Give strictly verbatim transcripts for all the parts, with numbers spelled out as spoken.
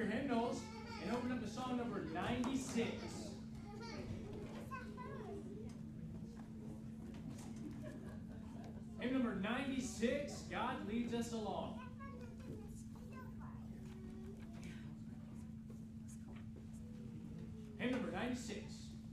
hymnals and open up to song number ninety-six. Hymn number ninety-six, God Leads Us Along. Hymn number ninety-six.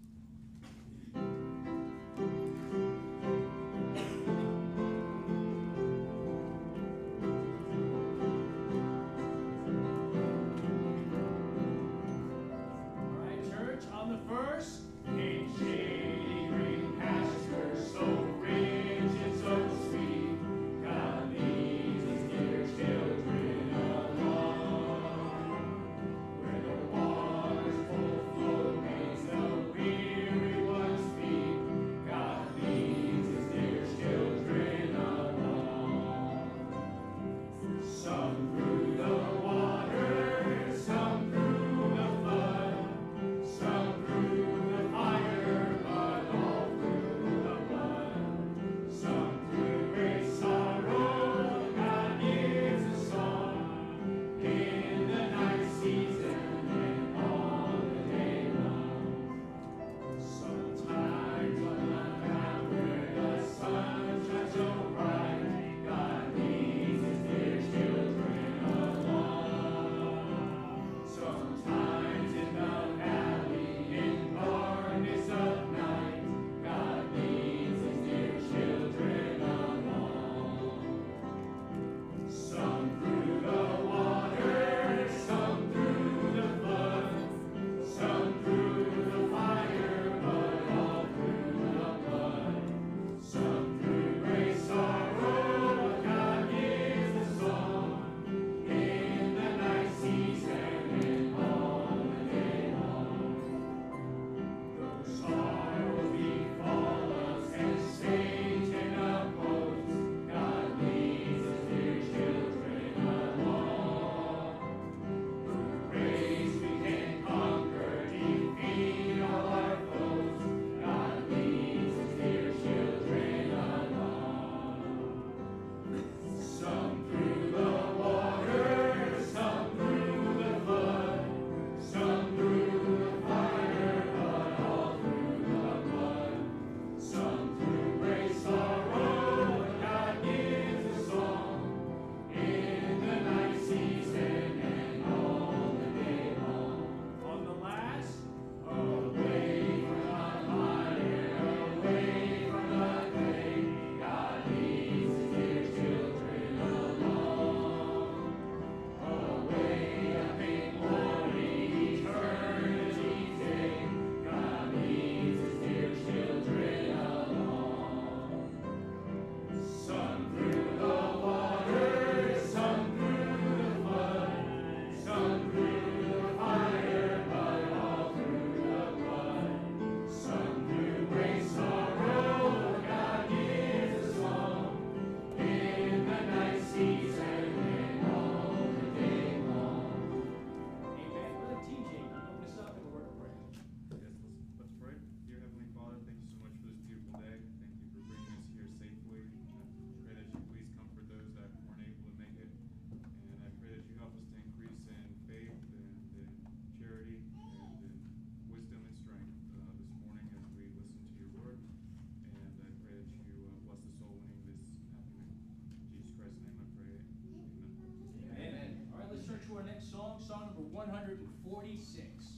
Song number one hundred forty-six.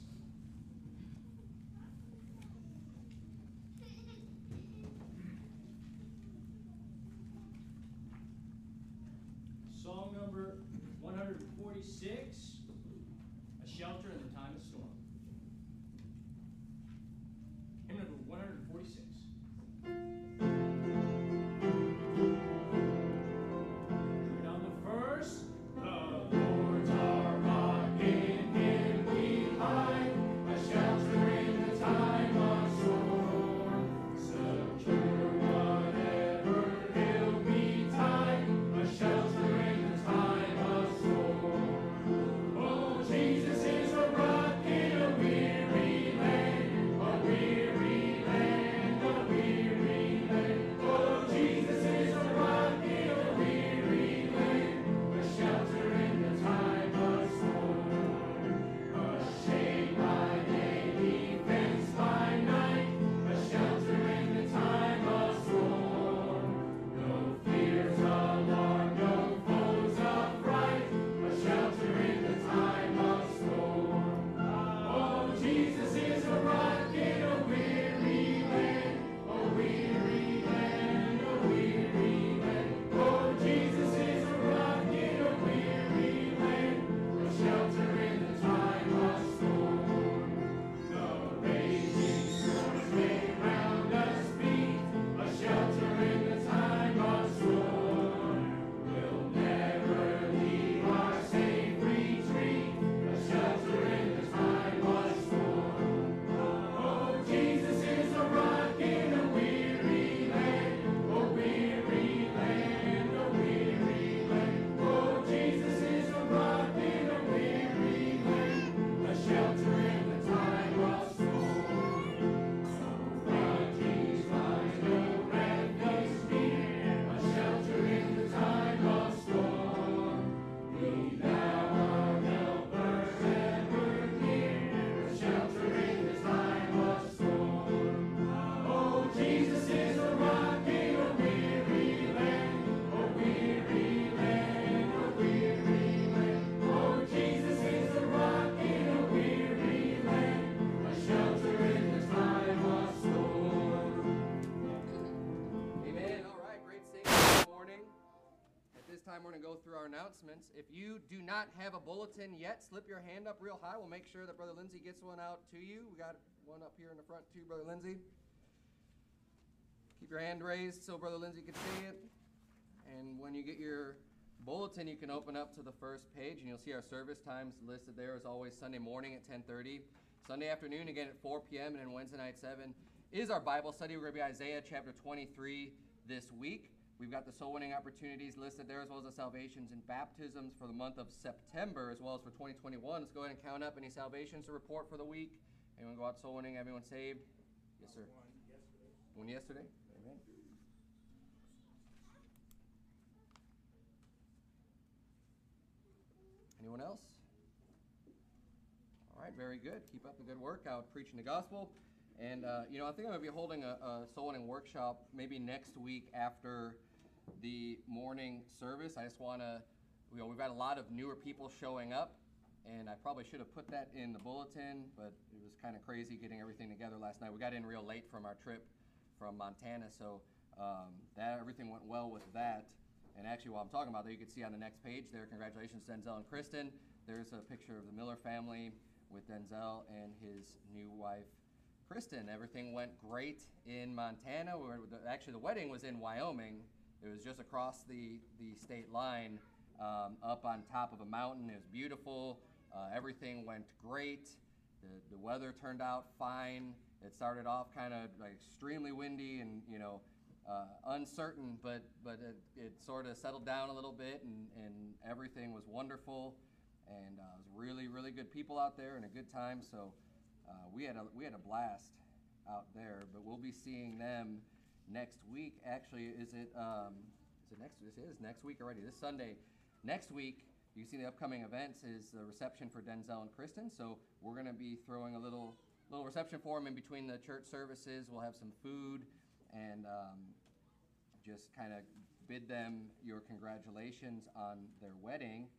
Song number one hundred forty-six, A Shelter in the Time of Storm. Hymn number one hundred forty-six. On the first, the Lord's our rock, in Him we hide, a shelter in the time of storm. Secure whatever ill betide, a shelter in the time of storm. Oh, Jesus is a rock in a weary land, a weary land of time, we're going to go through our announcements. If you do not have a bulletin yet, slip your hand up real high. We'll make sure that Brother Lindsay gets one out to you. We got one up here in the front too, Brother Lindsay. Keep your hand raised so Brother Lindsay can see it. And when you get your bulletin, you can open up to the first page, and you'll see our service times listed there. As always, Sunday morning at ten thirty. Sunday afternoon, again at four p.m., and then Wednesday night, seven, is our Bible study. We're going to be Isaiah chapter twenty-three this week. We've got the soul winning opportunities listed there, as well as the salvations and baptisms for the month of September, as well as for twenty twenty-one. Let's go ahead and count up any salvations to report for the week. Anyone go out soul winning? Everyone saved? Yes, sir. One yesterday. One yesterday? Amen. Anyone else? All right, very good. Keep up the good work out preaching the gospel. And, uh, you know, I think I'm going to be holding a, a soul winning workshop maybe next week after the morning service. I just want to, you know, we've got a lot of newer people showing up, and I probably should have put that in the bulletin, but it was kind of crazy getting everything together last night. We got in real late from our trip from Montana, so um, that everything went well with that. And actually, while I'm talking about that, you can see on the next page there, congratulations, Denzel and Kristen. There's a picture of the Miller family with Denzel and his new wife, Kristen. Everything went great in Montana. We were, actually, the wedding was in Wyoming. It was just across the, the state line, um, up on top of a mountain. It was beautiful. Uh, everything went great. The, the weather turned out fine. It started off kind of like extremely windy and, you know, uh, uncertain, but but it, it sort of settled down a little bit, and, and everything was wonderful. And uh, it was really, really good people out there and a good time. So uh, we had a we had a blast out there. But we'll be seeing them next week. Actually, is it um, is it next? This is next week already. This Sunday, next week. You see the upcoming events is the reception for Denzel and Kristen. So we're going to be throwing a little little reception for them in between the church services. We'll have some food and um, just kind of bid them your congratulations on their wedding.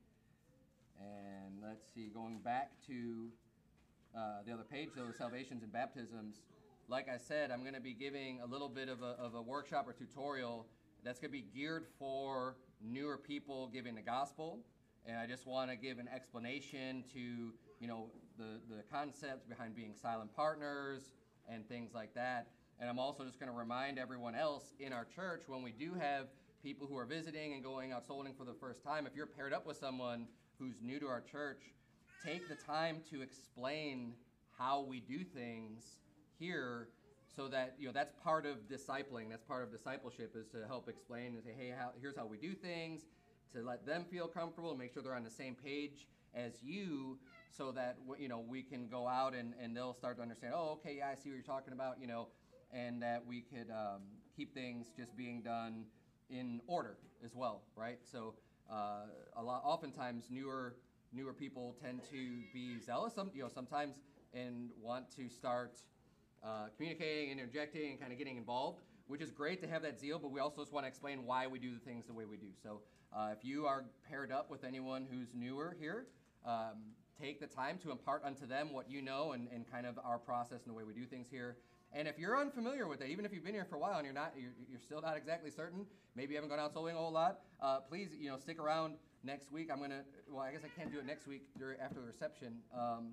And let's see, going back to uh, the other page, though, the salvations and baptisms. Like I said, I'm going to be giving a little bit of a, of a workshop or tutorial that's going to be geared for newer people giving the gospel. And I just want to give an explanation to, you know, the, the concepts behind being silent partners and things like that. And I'm also just going to remind everyone else in our church, when we do have people who are visiting and going out soul winning for the first time, if you're paired up with someone who's new to our church, take the time to explain how we do things here, so that, you know, that's part of discipling. That's part of discipleship, is to help explain and say, hey, how, here's how we do things, to let them feel comfortable and make sure they're on the same page as you, so that, you know, we can go out and, and they'll start to understand, oh, okay, yeah, I see what you're talking about, you know, and that we could um, keep things just being done in order as well, right? So uh, a lot, oftentimes newer newer people tend to be zealous, some, you know, sometimes, and want to start uh, communicating, interjecting, and kind of getting involved, which is great to have that zeal, but we also just want to explain why we do the things the way we do. So uh, if you are paired up with anyone who's newer here, um, take the time to impart unto them what you know and, and kind of our process and the way we do things here. And if you're unfamiliar with it, even if you've been here for a while and you're not, you're, you're still not exactly certain, maybe you haven't gone out soul winning a whole lot, uh, please, you know, stick around next week. I'm gonna, well, I guess I can't do it next week during, after the reception. Um,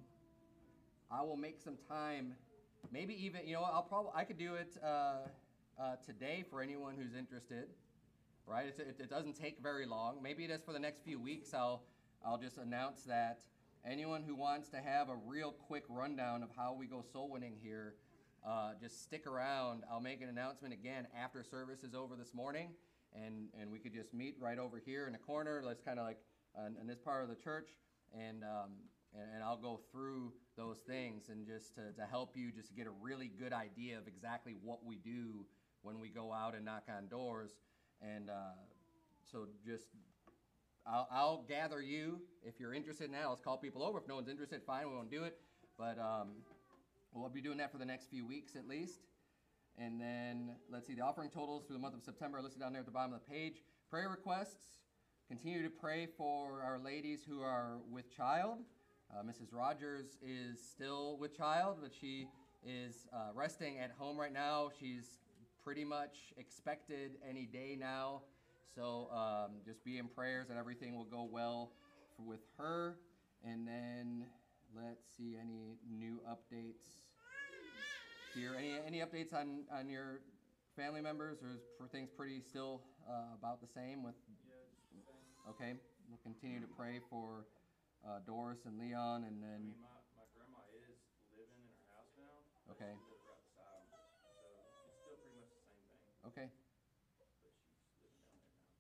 I will make some time, maybe even, you know, I'll probably, I could do it uh, uh, today for anyone who's interested, right? It's, it, it doesn't take very long. Maybe it is for the next few weeks. I'll, I'll just announce that anyone who wants to have a real quick rundown of how we go soul winning here, Uh, just stick around. I'll make an announcement again after service is over this morning, and, and we could just meet right over here in the corner. Let's kind of like uh, in this part of the church, and, um, and and I'll go through those things and just to, to help you just to get a really good idea of exactly what we do when we go out and knock on doors. And uh, so just I'll, I'll gather you if you're interested in that. Let's call people over. If no one's interested, fine, we won't do it. But um, we'll be doing that for the next few weeks at least. And then, let's see, the offering totals through the month of September are listed down there at the bottom of the page. Prayer requests. Continue to pray for our ladies who are with child. Uh, Missus Rogers is still with child, but she is uh, resting at home right now. She's pretty much expected any day now So um, just be in prayers that everything will go well for, with her. And then let's see any new updates here. Any any updates on, on your family members, or is for things pretty still uh, about the same with? Yeah, just the same. Okay, we'll continue to pray for uh, Doris and Leon, and I then mean, my, my grandma is living in her house now. but Okay. She lives right beside them, so it's still pretty much the same thing. okay. But she's living down there now.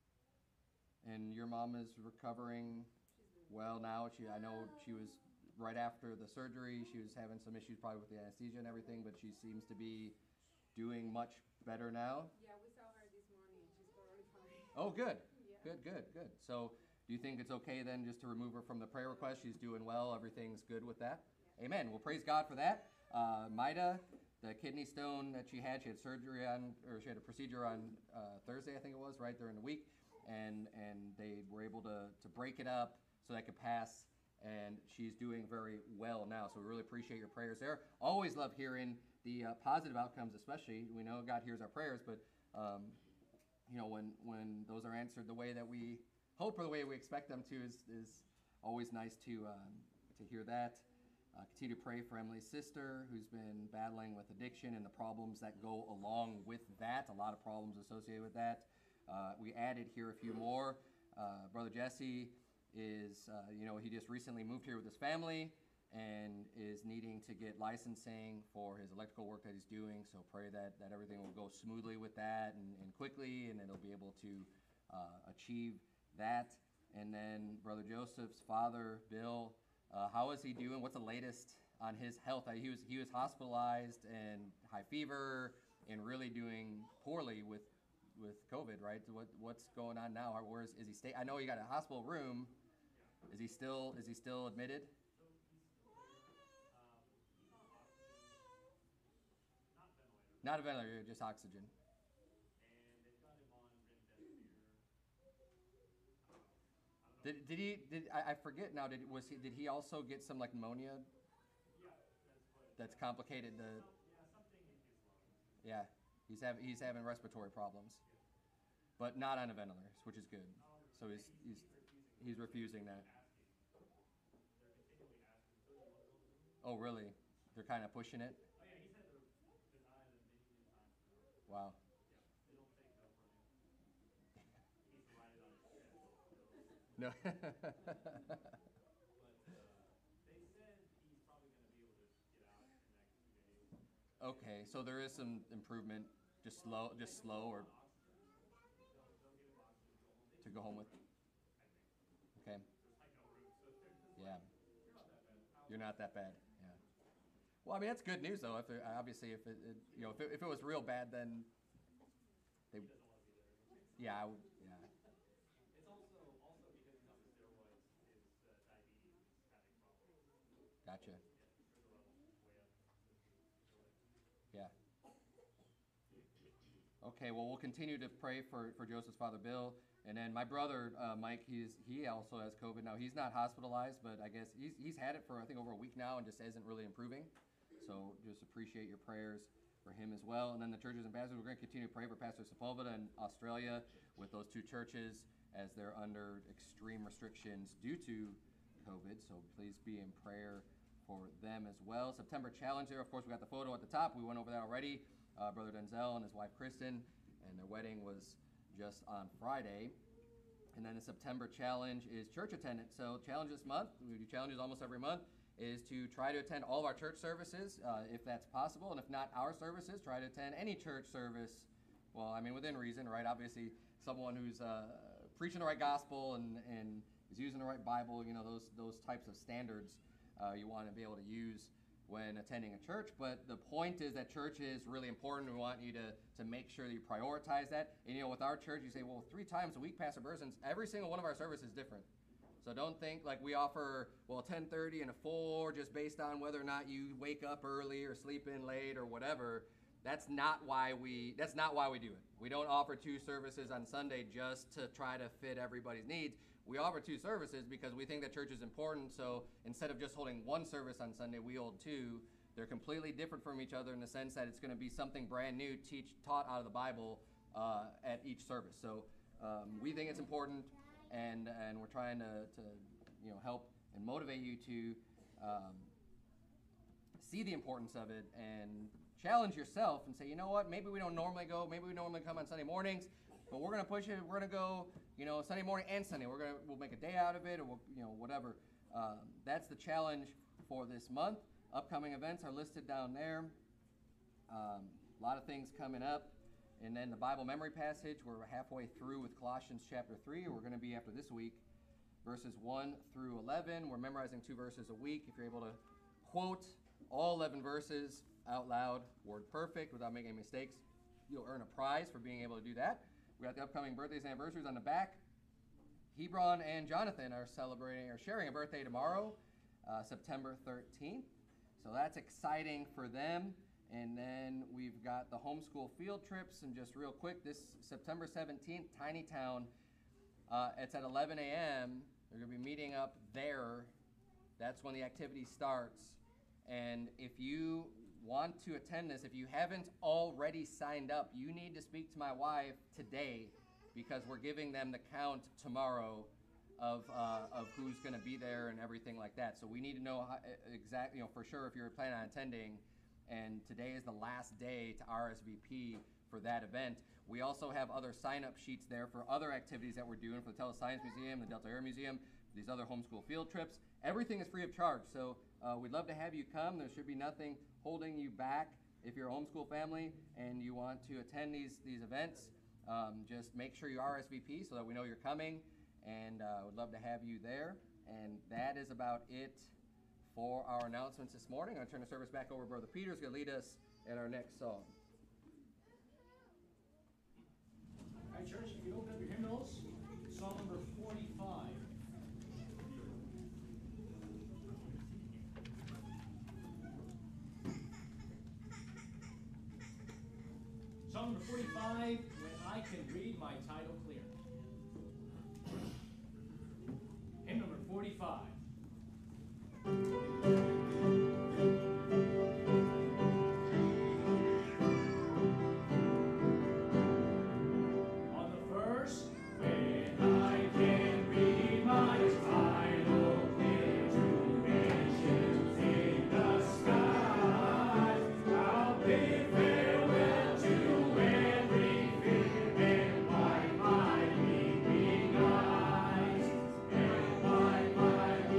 And your mom is recovering well now. She, I know she was right after the surgery. She was having some issues probably with the anesthesia and everything, but she seems to be doing much better now. Yeah, we saw her this morning. She's totally fine. Oh, good, Yeah. good, good, good. So, do you think it's okay then just to remove her from the prayer request? She's doing well. Everything's good with that. Amen. Well, praise God for that. Uh, Maida, the kidney stone that she had, she had surgery on, or she had a procedure on uh, Thursday, I think it was, right during the week, and and they were able to to break it up so that could pass. And she's doing very well now. So we really appreciate your prayers there. Always love hearing the uh, positive outcomes, especially. We know God hears our prayers, but um, you know when when those are answered the way that we hope or the way we expect them to is is always nice to um, to hear that. Uh, continue to pray for Emily's sister, who's been battling with addiction and the problems that go along with that. A lot of problems associated with that. Uh, we added here a few more. Uh, Brother Jesse is, uh, you know, he just recently moved here with his family and is needing to get licensing for his electrical work that he's doing. So pray that, that everything will go smoothly with that and, and quickly, and it'll be able to uh, achieve that. And then Brother Joseph's father, Bill, uh, how is he doing? What's the latest on his health? Uh, He was he was hospitalized and high fever and really doing poorly with with COVID, right? What what's going on now? How- Where is, is he stay? I know he got a hospital room. Is he still is he still admitted? Not a ventilator, just oxygen. Did, did he did I, I forget now? Did was he did he also get some like pneumonia? That's complicated the. Yeah, he's having he's having respiratory problems, but not on a ventilator, which is good. So he's he's he's refusing that. Oh really? They're kind of pushing it. Wow. No. Okay, so there is some improvement, just slow, just slow, or to go home with. Okay. Yeah. You're not that bad. Yeah. Well, I mean that's good news though. If it, obviously if it, it you know if it, if it was real bad, then they. Yeah. I would, yeah. Gotcha. Yeah. Okay, well, we'll continue to pray for, for Joseph's father, Bill. And then my brother, uh, Mike, he's he also has COVID now. He's not hospitalized, but I guess he's, he's had it for, I think, over a week now and just isn't really improving. So just appreciate your prayers for him as well. And then the churches and pastors, we're going to continue to pray for Pastor Sepulveda in Australia with those two churches as they're under extreme restrictions due to COVID. So please be in prayer for them as well. September challenge there, of course, we got the photo at the top. We went over that already. Uh, Brother Denzel and his wife Kristen, and their wedding was just on Friday. And then the September challenge is church attendance. So challenge this month, we do challenges almost every month, is to try to attend all of our church services, uh, if that's possible. And if not our services, try to attend any church service. Well, I mean, within reason, right? Obviously, someone who's uh, preaching the right gospel and, and is using the right Bible, you know, those, those types of standards uh, you want to be able to use when attending a church. But the point is that church is really important. We want you to, to make sure that you prioritize that. And you know, with our church, you say, well, three times a week, Pastor Bursons, every single one of our services is different. So don't think like we offer, well, ten thirty and a four just based on whether or not you wake up early or sleep in late or whatever. That's not why we, that's not why we do it. We don't offer two services on Sunday just to try to fit everybody's needs. We offer two services because we think that church is important. So instead of just holding one service on Sunday, we hold two. They're completely different from each other in the sense that it's going to be something brand new, teach taught out of the Bible uh, at each service. So um, we think it's important, and and we're trying to, to you know help and motivate you to um, see the importance of it and challenge yourself and say, you know what, maybe we don't normally go, maybe we normally come on Sunday mornings, but we're gonna push it. We're gonna go, you know, Sunday morning and Sunday. We're gonna we'll make a day out of it, or we'll, you know whatever. Um, that's the challenge for this month. Upcoming events are listed down there. Um, a lot of things coming up. And then the Bible memory passage, we're halfway through with Colossians chapter three. We're going to be, after this week, verses one through eleven. We're memorizing two verses a week. If you're able to quote all eleven verses out loud, word perfect, without making any mistakes, you'll earn a prize for being able to do that. We got the upcoming birthdays and anniversaries on the back. Hebron and Jonathan are celebrating or sharing a birthday tomorrow, uh, September thirteenth. So that's exciting for them. And then we've got the homeschool field trips. And just real quick, this September seventeenth, Tiny Town, uh, it's at eleven a.m. They're going to be meeting up there. That's when the activity starts. And if you want to attend this, if you haven't already signed up, you need to speak to my wife today, because we're giving them the count tomorrow of uh, of who's going to be there and everything like that. So we need to know how, exactly, you know, for sure if you're planning on attending. And today is the last day to R S V P for that event. We also have other sign-up sheets there for other activities that we're doing for the Tele Science Museum, the Delta Air Museum, these other homeschool field trips. Everything is free of charge, so uh, we'd love to have you come. There should be nothing holding you back. If you're a homeschool family and you want to attend these, these events, um, just make sure you R S V P so that we know you're coming, and uh, we'd love to have you there. And that is about it for our announcements this morning. I'm going to turn the service back over to Brother Peter, who's going to lead us in our next song. All right, church, you can open up your hymnals. Song number forty-five. Song number forty-five, When I Can Read My Title Clear. Hymn number forty-five. On the first, when I can read my title clear to nations in the sky, I'll bid farewell to every fear and wipe my weeping eyes, and wipe my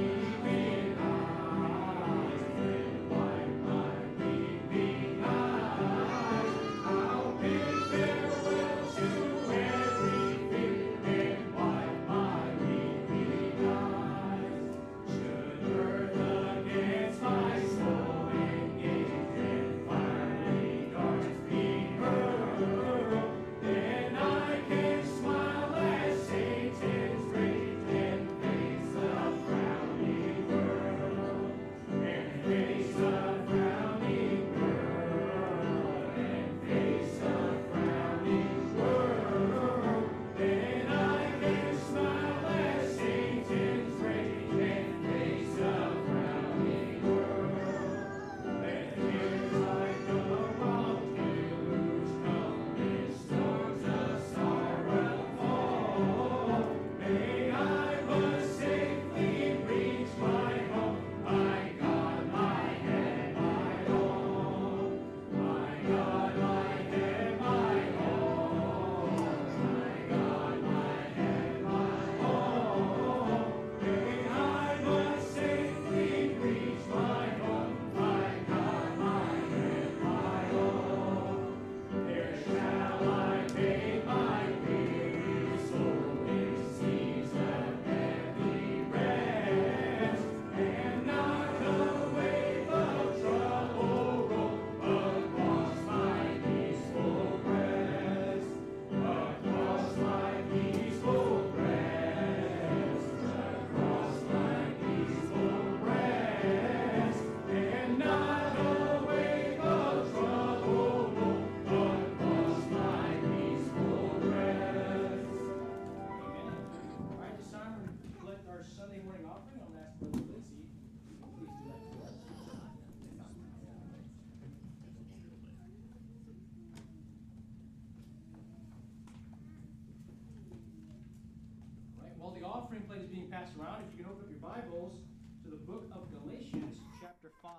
being passed around. If you can open up your Bibles to the book of Galatians, chapter five.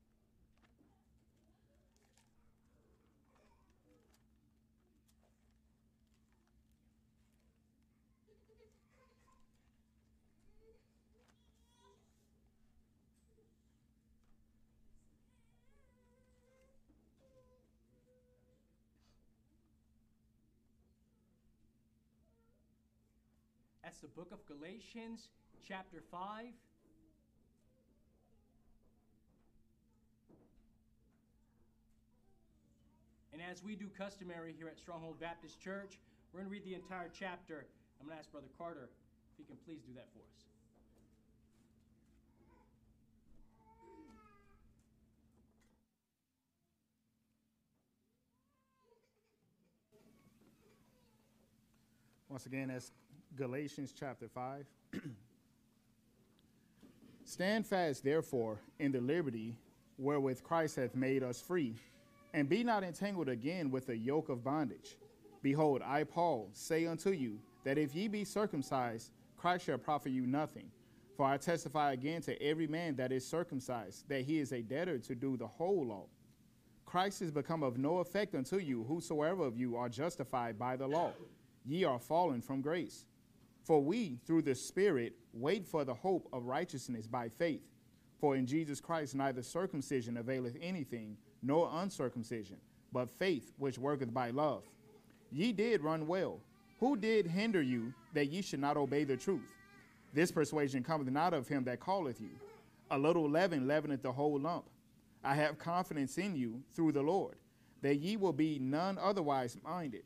That's the book of Galatians, chapter five. And as we do customary here at Stronghold Baptist Church, we're going to read the entire chapter. I'm going to ask Brother Carter if he can please do that for us. Once again, that's Galatians chapter five. Stand fast, therefore, in the liberty wherewith Christ hath made us free, and be not entangled again with the yoke of bondage. Behold, I, Paul, say unto you, that if ye be circumcised, Christ shall profit you nothing. For I testify again to every man that is circumcised, that he is a debtor to do the whole law. Christ is become of no effect unto you, whosoever of you are justified by the law. Ye are fallen from grace. For we, through the Spirit, wait for the hope of righteousness by faith. For in Jesus Christ neither circumcision availeth anything, nor uncircumcision, but faith which worketh by love. Ye did run well. Who did hinder you that ye should not obey the truth? This persuasion cometh not of him that calleth you. A little leaven leaveneth the whole lump. I have confidence in you through the Lord, that ye will be none otherwise minded.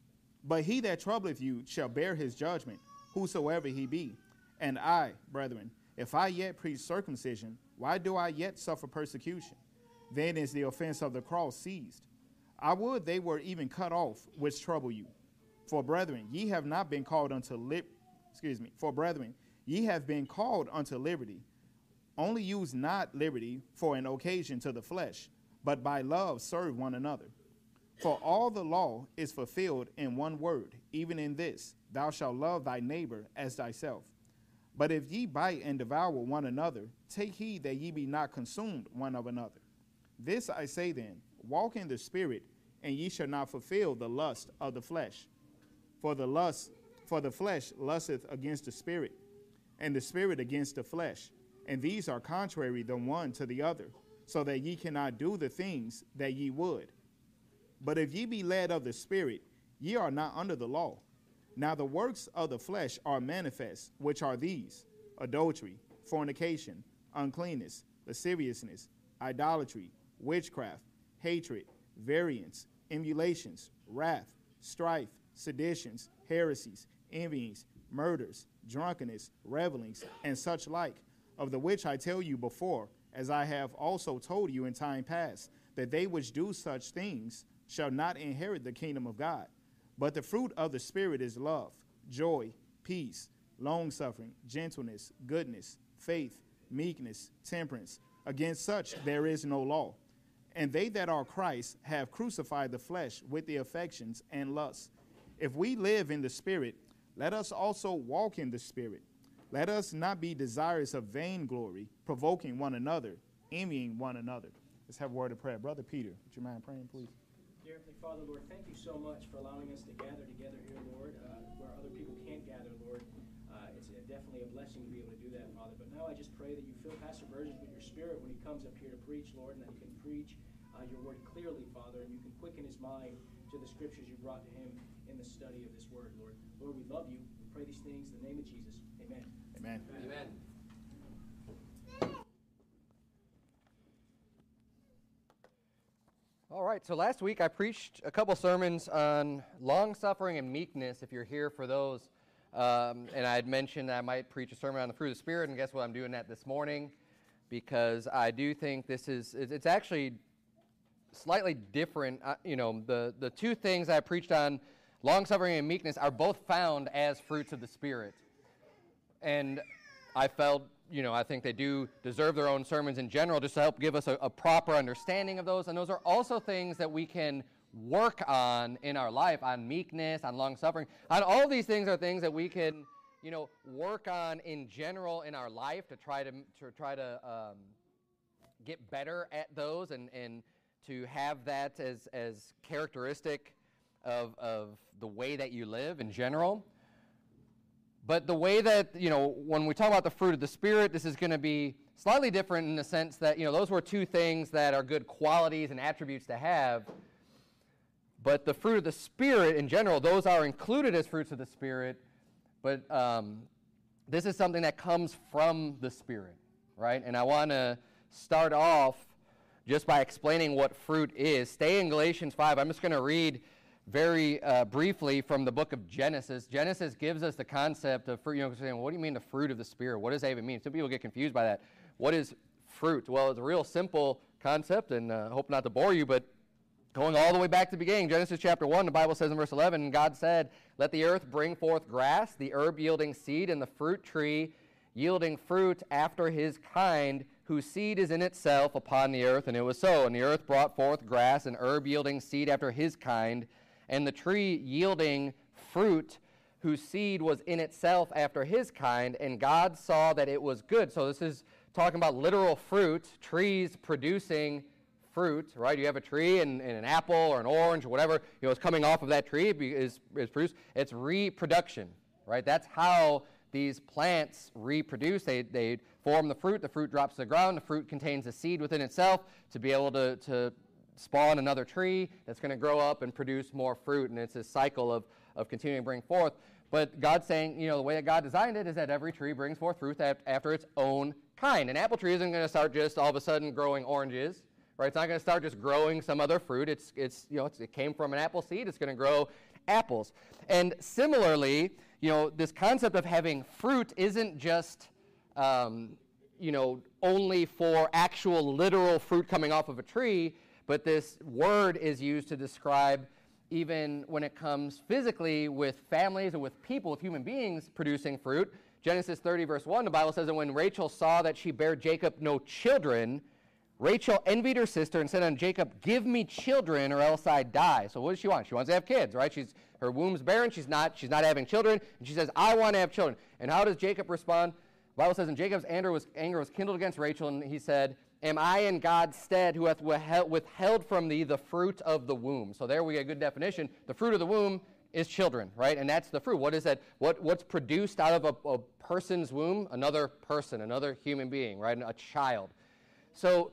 But he that troubleth you shall bear his judgment, whosoever he be. And I, brethren, if I yet preach circumcision, why do I yet suffer persecution? Then is the offense of the cross seized. I would they were even cut off, which trouble you. For brethren, ye have not been called unto lib excuse me, for brethren, ye have been called unto liberty. Only use not liberty for an occasion to the flesh, but by love serve one another. For all the law is fulfilled in one word, even in this, thou shalt love thy neighbor as thyself. But if ye bite and devour one another, take heed that ye be not consumed one of another. This I say then, walk in the Spirit, and ye shall not fulfill the lust of the flesh. For the lust, for the flesh lusteth against the Spirit, and the Spirit against the flesh, and these are contrary the one to the other, so that ye cannot do the things that ye would. But if ye be led of the Spirit, ye are not under the law. Now the works of the flesh are manifest, which are these: adultery, fornication, uncleanness, lasciviousness, idolatry, witchcraft, hatred, variance, emulations, wrath, strife, seditions, heresies, envyings, murders, drunkenness, revelings, and such like, of the which I tell you before, as I have also told you in time past, that they which do such things shall not inherit the kingdom of God. But the fruit of the Spirit is love, joy, peace, long-suffering, gentleness, goodness, faith, meekness, temperance. Against such there is no law. And they that are Christ have crucified the flesh with the affections and lusts. If we live in the Spirit, let us also walk in the Spirit. Let us not be desirous of vainglory, provoking one another, envying one another. Let's have a word of prayer. Brother Peter, would you mind praying, please? Dear Heavenly Father, Lord, thank you so much for allowing us to gather together here, Lord, uh, where other people can't gather, Lord. Uh, it's a, definitely a blessing to be able to do that, Father. But now I just pray that you fill Pastor Burgess with your Spirit when he comes up here to preach, Lord, and that he can preach uh, your word clearly, Father, and you can quicken his mind to the scriptures you brought to him in the study of this word, Lord. Lord, we love you. We pray these things in the name of Jesus. Amen. Amen. Amen. All right, so last week I preached a couple sermons on long-suffering and meekness, if you're here for those. Um, and I had mentioned I might preach a sermon on the fruit of the Spirit, and guess what? I'm doing that this morning because I do think this is, it's actually slightly different. Uh, you know, the, the two things I preached on, long-suffering and meekness, are both found as fruits of the Spirit. And I felt, you know, I think they do deserve their own sermons in general just to help give us a, a proper understanding of those. And those are also things that we can work on in our life, on meekness, on long-suffering. On all these things are things that we can, you know, work on in general in our life to try to, to try to um, get better at those and, and to have that as, as characteristic of, of the way that you live in general. But the way that, you know, when we talk about the fruit of the Spirit, this is going to be slightly different in the sense that, you know, those were two things that are good qualities and attributes to have. But the fruit of the Spirit in general, those are included as fruits of the Spirit. But um, this is something that comes from the Spirit, right? And I want to start off just by explaining what fruit is. Stay in Galatians five. I'm just going to read very uh, briefly from the book of Genesis. Genesis gives us the concept of fruit. You know, saying, what do you mean the fruit of the Spirit? What does that even mean? Some people get confused by that. What is fruit? Well, it's a real simple concept, and I uh, hope not to bore you, but going all the way back to the beginning, Genesis chapter one, the Bible says in verse eleven, and God said, let the earth bring forth grass, the herb yielding seed, and the fruit tree yielding fruit after his kind, whose seed is in itself upon the earth. And it was so. And the earth brought forth grass, and herb yielding seed after his kind, and the tree yielding fruit, whose seed was in itself after his kind, and God saw that it was good. So this is talking about literal fruit, trees producing fruit, right? You have a tree and, and an apple or an orange or whatever, you know, it's coming off of that tree is, is produced. It's reproduction, right? That's how these plants reproduce. They, they form the fruit, the fruit drops to the ground, the fruit contains a seed within itself to be able to, to spawn another tree that's going to grow up and produce more fruit, and it's a cycle of, of continuing to bring forth. But God's saying, you know, the way that God designed it is that every tree brings forth fruit after its own kind. An apple tree isn't going to start just all of a sudden growing oranges, right? It's not going to start just growing some other fruit. It's, it's you know, it's, it came from an apple seed. It's going to grow apples. And similarly, you know, this concept of having fruit isn't just, um, you know, only for actual literal fruit coming off of a tree, but this word is used to describe even when it comes physically with families and with people, with human beings producing fruit. Genesis thirty, verse one, the Bible says that when Rachel saw that she bare Jacob no children, Rachel envied her sister and said unto Jacob, give me children or else I die. So what does she want? She wants to have kids, right? She's her womb's barren. She's not, she's not having children. And she says, I want to have children. And how does Jacob respond? The Bible says, and Jacob's anger was, anger was kindled against Rachel, and he said, am I in God's stead who hath withheld from thee the fruit of the womb? So there we get a good definition. The fruit of the womb is children, right? And that's the fruit. What is that? What, what's produced out of a, a person's womb? Another person, another human being, right? A child. So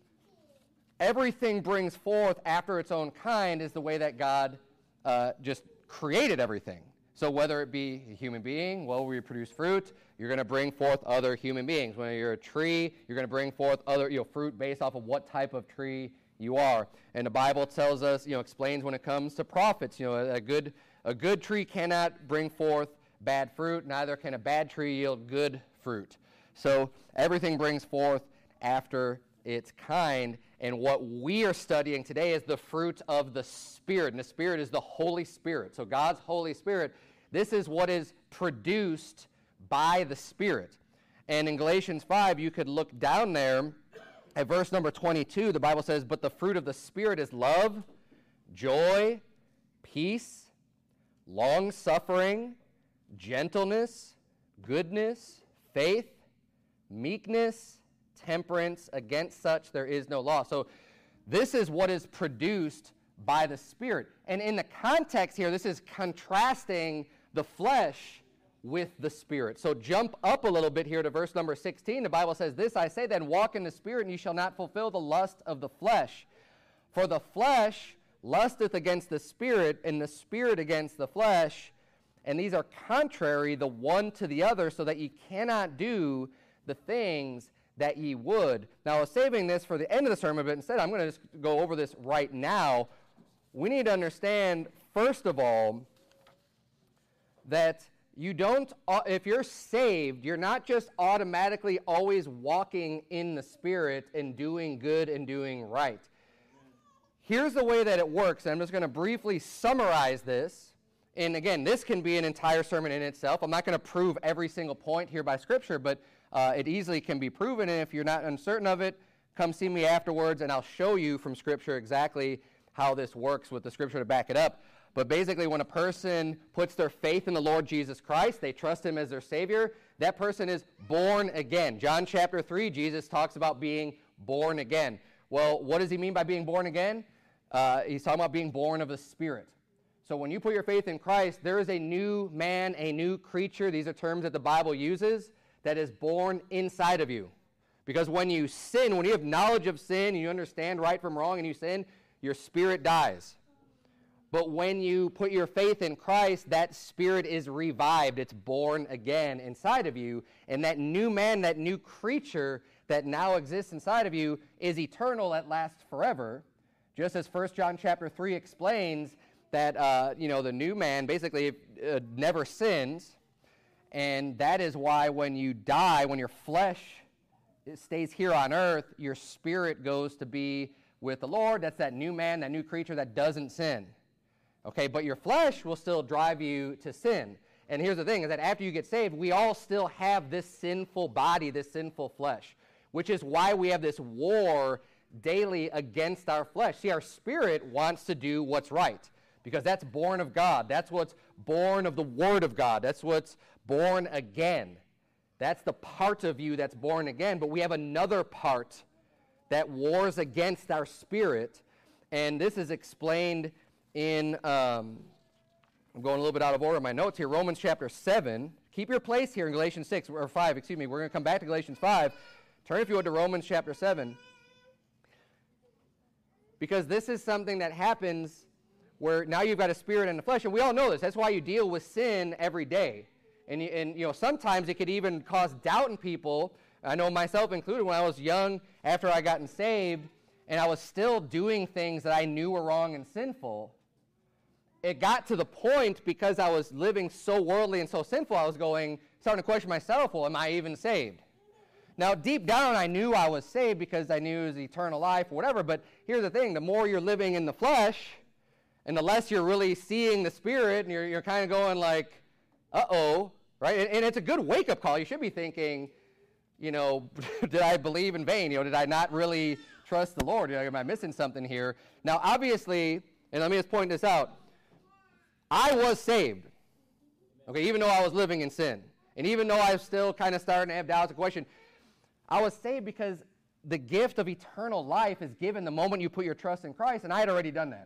everything brings forth after its own kind is the way that God uh, just created everything. So whether it be a human being, well, we produce fruit, you're going to bring forth other human beings. When you're a tree, you're going to bring forth other, you know, fruit based off of what type of tree you are. And the Bible tells us, you know, explains when it comes to prophets, you know, a, a good a good tree cannot bring forth bad fruit, neither can a bad tree yield good fruit. So everything brings forth after its kind. And what we are studying today is the fruit of the Spirit. And the Spirit is the Holy Spirit. So God's Holy Spirit, this is what is produced by the Spirit. And in Galatians five, you could look down there at verse number twenty-two. The Bible says, but the fruit of the Spirit is love, joy, peace, long-suffering, gentleness, goodness, faith, meekness, temperance. Against such there is no law. So this is what is produced by the Spirit. And in the context here, this is contrasting the flesh with the Spirit. So jump up a little bit here to verse number sixteen. The Bible says, this I say then, walk in the Spirit, and ye shall not fulfill the lust of the flesh. For the flesh lusteth against the Spirit, and the Spirit against the flesh. And these are contrary the one to the other, so that ye cannot do the things that ye would. Now, I was saving this for the end of the sermon, but instead I'm going to just go over this right now. We need to understand, first of all, that you don't, if you're saved, you're not just automatically always walking in the Spirit and doing good and doing right. Here's the way that it works, and I'm just going to briefly summarize this. And again, this can be an entire sermon in itself. I'm not going to prove every single point here by Scripture, but uh, it easily can be proven. And if you're not uncertain of it, come see me afterwards, and I'll show you from Scripture exactly how this works with the scripture to back it up. But basically, when a person puts their faith in the Lord Jesus Christ, they trust him as their Savior, that person is born again. John chapter three, Jesus talks about being born again. Well, what does he mean by being born again? Uh, he's talking about being born of the Spirit. So when you put your faith in Christ, there is a new man, a new creature, these are terms that the Bible uses, that is born inside of you. Because when you sin, when you have knowledge of sin, and you understand right from wrong, and you sin, your spirit dies. But when you put your faith in Christ, that spirit is revived. It's born again inside of you. And that new man, that new creature that now exists inside of you is eternal, that lasts forever. Just as First John chapter three explains that, uh, you know, the new man basically uh, never sins. And that is why when you die, when your flesh stays here on earth, your spirit goes to be with the Lord. That's that new man, that new creature that doesn't sin. Okay, but your flesh will still drive you to sin. And here's the thing, is that after you get saved, we all still have this sinful body, this sinful flesh, which is why we have this war daily against our flesh. See, our spirit wants to do what's right, because that's born of God. That's what's born of the Word of God. That's what's born again. That's the part of you that's born again. But we have another part that wars against our spirit, and this is explained in, um, I'm going a little bit out of order in my notes here, Romans chapter seven. Keep your place here in Galatians six, or five, excuse me. We're going to come back to Galatians five. Turn, if you would, to Romans chapter seven. Because this is something that happens where now you've got a spirit and a flesh, and we all know this. That's why you deal with sin every day. And, and you know, sometimes it could even cause doubt in people. I know myself included, when I was young, after I gotten saved, and I was still doing things that I knew were wrong and sinful. It got to the point, because I was living so worldly and so sinful, I was going, starting to question myself, well, am I even saved? Now, deep down, I knew I was saved because I knew it was eternal life or whatever, but here's the thing, the more you're living in the flesh, and the less you're really seeing the Spirit, and you're, you're kind of going like, uh-oh, right? And, and it's a good wake-up call. You should be thinking, you know, did I believe in vain? You know, did I not really trust the Lord? You know, am I missing something here? Now, obviously, and let me just point this out, I was saved, okay, even though I was living in sin. And even though I was still kind of starting to have doubts and questions, I was saved because the gift of eternal life is given the moment you put your trust in Christ, and I had already done that.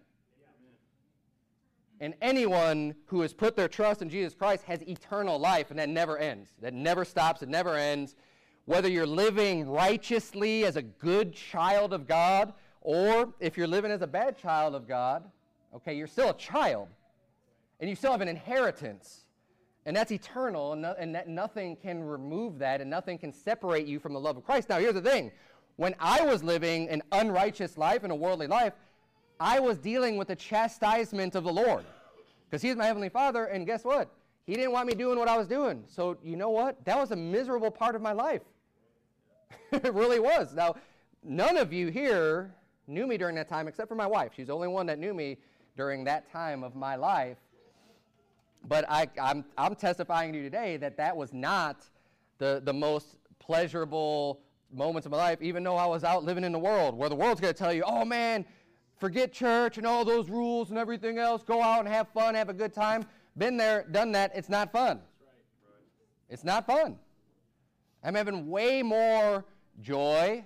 And anyone who has put their trust in Jesus Christ has eternal life, and that never ends. That never stops. It never ends. Whether you're living righteously as a good child of God, or if you're living as a bad child of God, okay, you're still a child. And you still have an inheritance. And that's eternal, and, no, and that nothing can remove that, and nothing can separate you from the love of Christ. Now, here's the thing. When I was living an unrighteous life and a worldly life, I was dealing with the chastisement of the Lord. Because He's my Heavenly Father, and guess what? He didn't want me doing what I was doing. So, you know what? That was a miserable part of my life. It really was. Now, none of you here knew me during that time, except for my wife. She's the only one that knew me during that time of my life. But I, I'm, I'm testifying to you today that that was not the, the most pleasurable moments of my life, even though I was out living in the world, where the world's going to tell you, oh, man, forget church and all those rules and everything else. Go out and have fun, have a good time. Been there, done that. It's not fun. It's not fun. I'm having way more joy,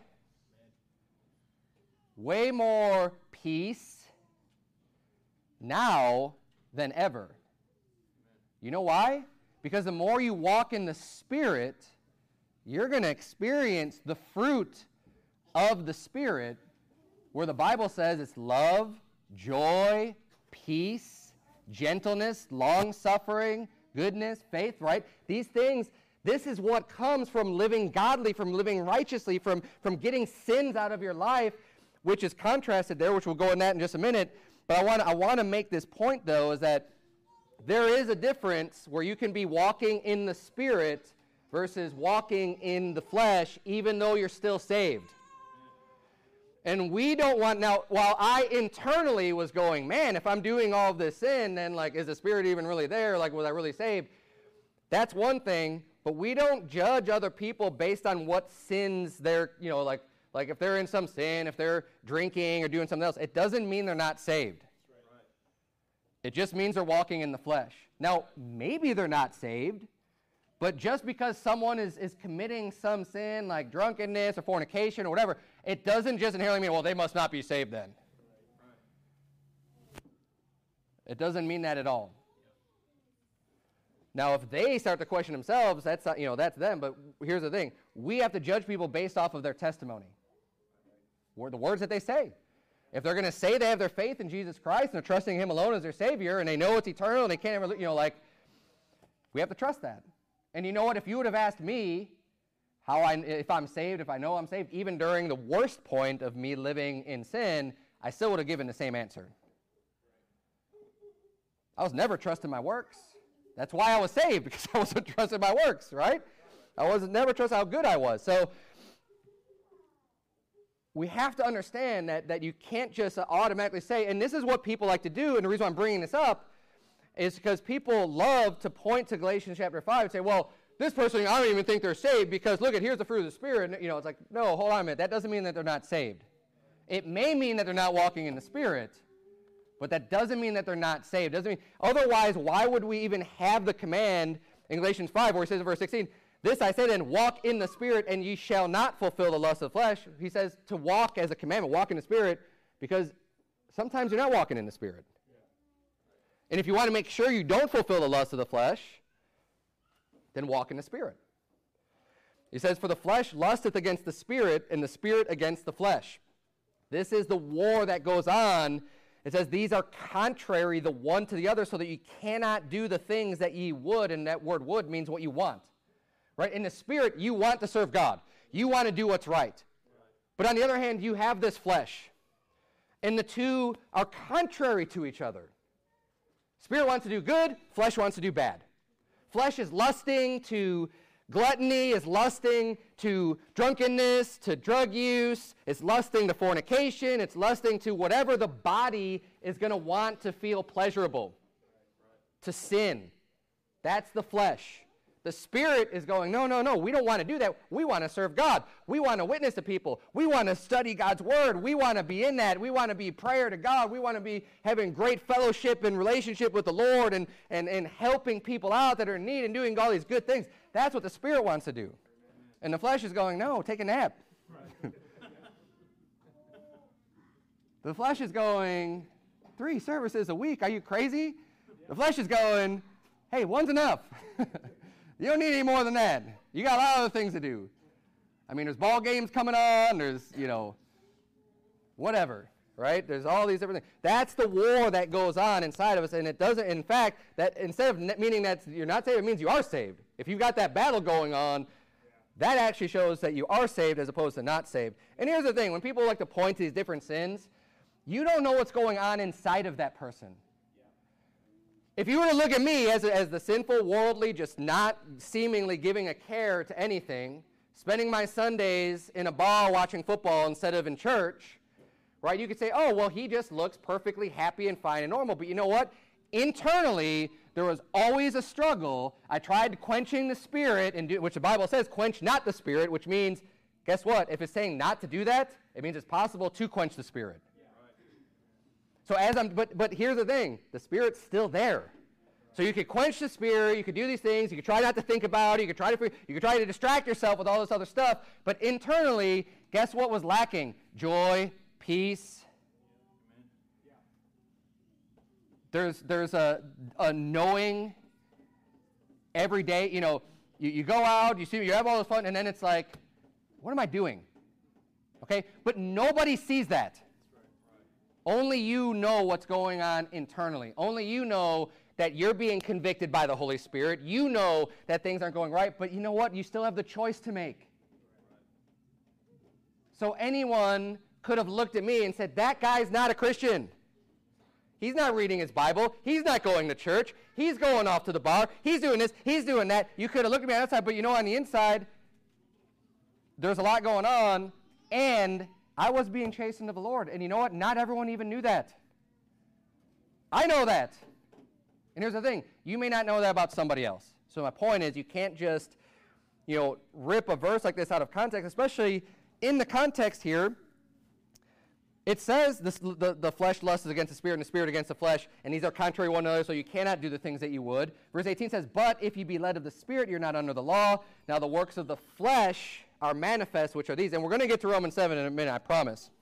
way more peace now than ever. You know why? Because the more you walk in the Spirit, you're going to experience the fruit of the Spirit, where the Bible says it's love, joy, peace, gentleness, long-suffering, goodness, faith, right? These things, this is what comes from living godly, from living righteously, from, from getting sins out of your life, which is contrasted there, which we'll go in that in just a minute. But I want I want to make this point, though, is that there is a difference where you can be walking in the Spirit versus walking in the flesh, even though you're still saved. And we don't want, now, while I internally was going, man, if I'm doing all this sin, then, like, is the Spirit even really there? Like, was I really saved? That's one thing, but we don't judge other people based on what sins they're, you know, like, Like if they're in some sin, if they're drinking or doing something else, it doesn't mean they're not saved. It just means they're walking in the flesh. Now, maybe they're not saved, but just because someone is, is committing some sin like drunkenness or fornication or whatever, it doesn't just inherently mean, well, they must not be saved then. It doesn't mean that at all. Now, if they start to question themselves, that's not, you know, that's them, but here's the thing. We have to judge people based off of their testimony, the words that they say. If they're going to say they have their faith in Jesus Christ and they're trusting him alone as their Savior and they know it's eternal and they can't ever, you know, like, we have to trust that. And you know what? If you would have asked me how I, if I'm saved, if I know I'm saved, even during the worst point of me living in sin, I still would have given the same answer. I was never trusting my works. That's why I was saved, because I wasn't trusting my works, right? I wasn't never trusting how good I was. So we have to understand that, that you can't just automatically say, and this is what people like to do, and the reason why I'm bringing this up is because people love to point to Galatians chapter five and say, well, this person, I don't even think they're saved because, look, at here's the fruit of the Spirit. And, you know, it's like, no, hold on a minute. That doesn't mean that they're not saved. It may mean that they're not walking in the Spirit, but that doesn't mean that they're not saved. Doesn't mean, otherwise, why would we even have the command in Galatians five where he says in verse sixteen, this I say then, walk in the Spirit, and ye shall not fulfill the lust of the flesh. He says to walk as a commandment, walk in the Spirit, because sometimes you're not walking in the Spirit. And if you want to make sure you don't fulfill the lust of the flesh, then walk in the Spirit. He says, for the flesh lusteth against the Spirit, and the Spirit against the flesh. This is the war that goes on. It says, these are contrary the one to the other, so that you cannot do the things that ye would, and that word would means what you want. Right? In the Spirit, you want to serve God. You want to do what's right. But on the other hand, you have this flesh. And the two are contrary to each other. Spirit wants to do good, flesh wants to do bad. Flesh is lusting to gluttony, is lusting to drunkenness, to drug use, it's lusting to fornication, it's lusting to whatever the body is going to want to feel pleasurable, to sin. That's the flesh. The Spirit is going, no, no, no, we don't want to do that. We want to serve God. We want to witness to people. We want to study God's Word. We want to be in that. We want to be prayer to God. We want to be having great fellowship and relationship with the Lord and, and, and helping people out that are in need and doing all these good things. That's what the Spirit wants to do. And the flesh is going, no, take a nap. Right. The flesh is going, three services a week. Are you crazy? The flesh is going, hey, one's enough. You don't need any more than that. You got a lot of other things to do. I mean, there's ball games coming on. There's, you know, whatever, right? There's all these different things. That's the war that goes on inside of us, and it doesn't, in fact, that instead of meaning that you're not saved, it means you are saved. If you've got that battle going on, that actually shows that you are saved as opposed to not saved. And here's the thing. When people like to point to these different sins, you don't know what's going on inside of that person. If you were to look at me as, a, as the sinful, worldly, just not seemingly giving a care to anything, spending my Sundays in a bar watching football instead of in church, right, you could say, oh, well, he just looks perfectly happy and fine and normal. But you know what? Internally, there was always a struggle. I tried quenching the Spirit, and do, which the Bible says, quench not the Spirit, which means, guess what? If it's saying not to do that, it means it's possible to quench the Spirit. So as I'm, but, but here's the thing, the Spirit's still there. So you could quench the Spirit, you could do these things, you could try not to think about it, you could try to, you could try to distract yourself with all this other stuff, but internally, guess what was lacking? Joy, peace. There's, there's a, a knowing every day, you know, you, you go out, you see, you have all this fun, and then it's like, what am I doing? Okay, but nobody sees that. Only you know what's going on internally. Only you know that you're being convicted by the Holy Spirit. You know that things aren't going right, but you know what? You still have the choice to make. So anyone could have looked at me and said, that guy's not a Christian. He's not reading his Bible. He's not going to church. He's going off to the bar. He's doing this. He's doing that. You could have looked at me on the outside, but you know, on the inside, there's a lot going on, and I was being chastened of the Lord. And you know what? Not everyone even knew that. I know that. And here's the thing. You may not know that about somebody else. So my point is you can't just, you know, rip a verse like this out of context, especially in the context here, it says this, the, the flesh lusts against the spirit and the spirit against the flesh, and these are contrary to one another, so you cannot do the things that you would. Verse eighteen says, but if you be led of the spirit, you're not under the law. Now the works of the flesh are manifest, which are these. And we're going to get to Romans seven in a minute, I promise.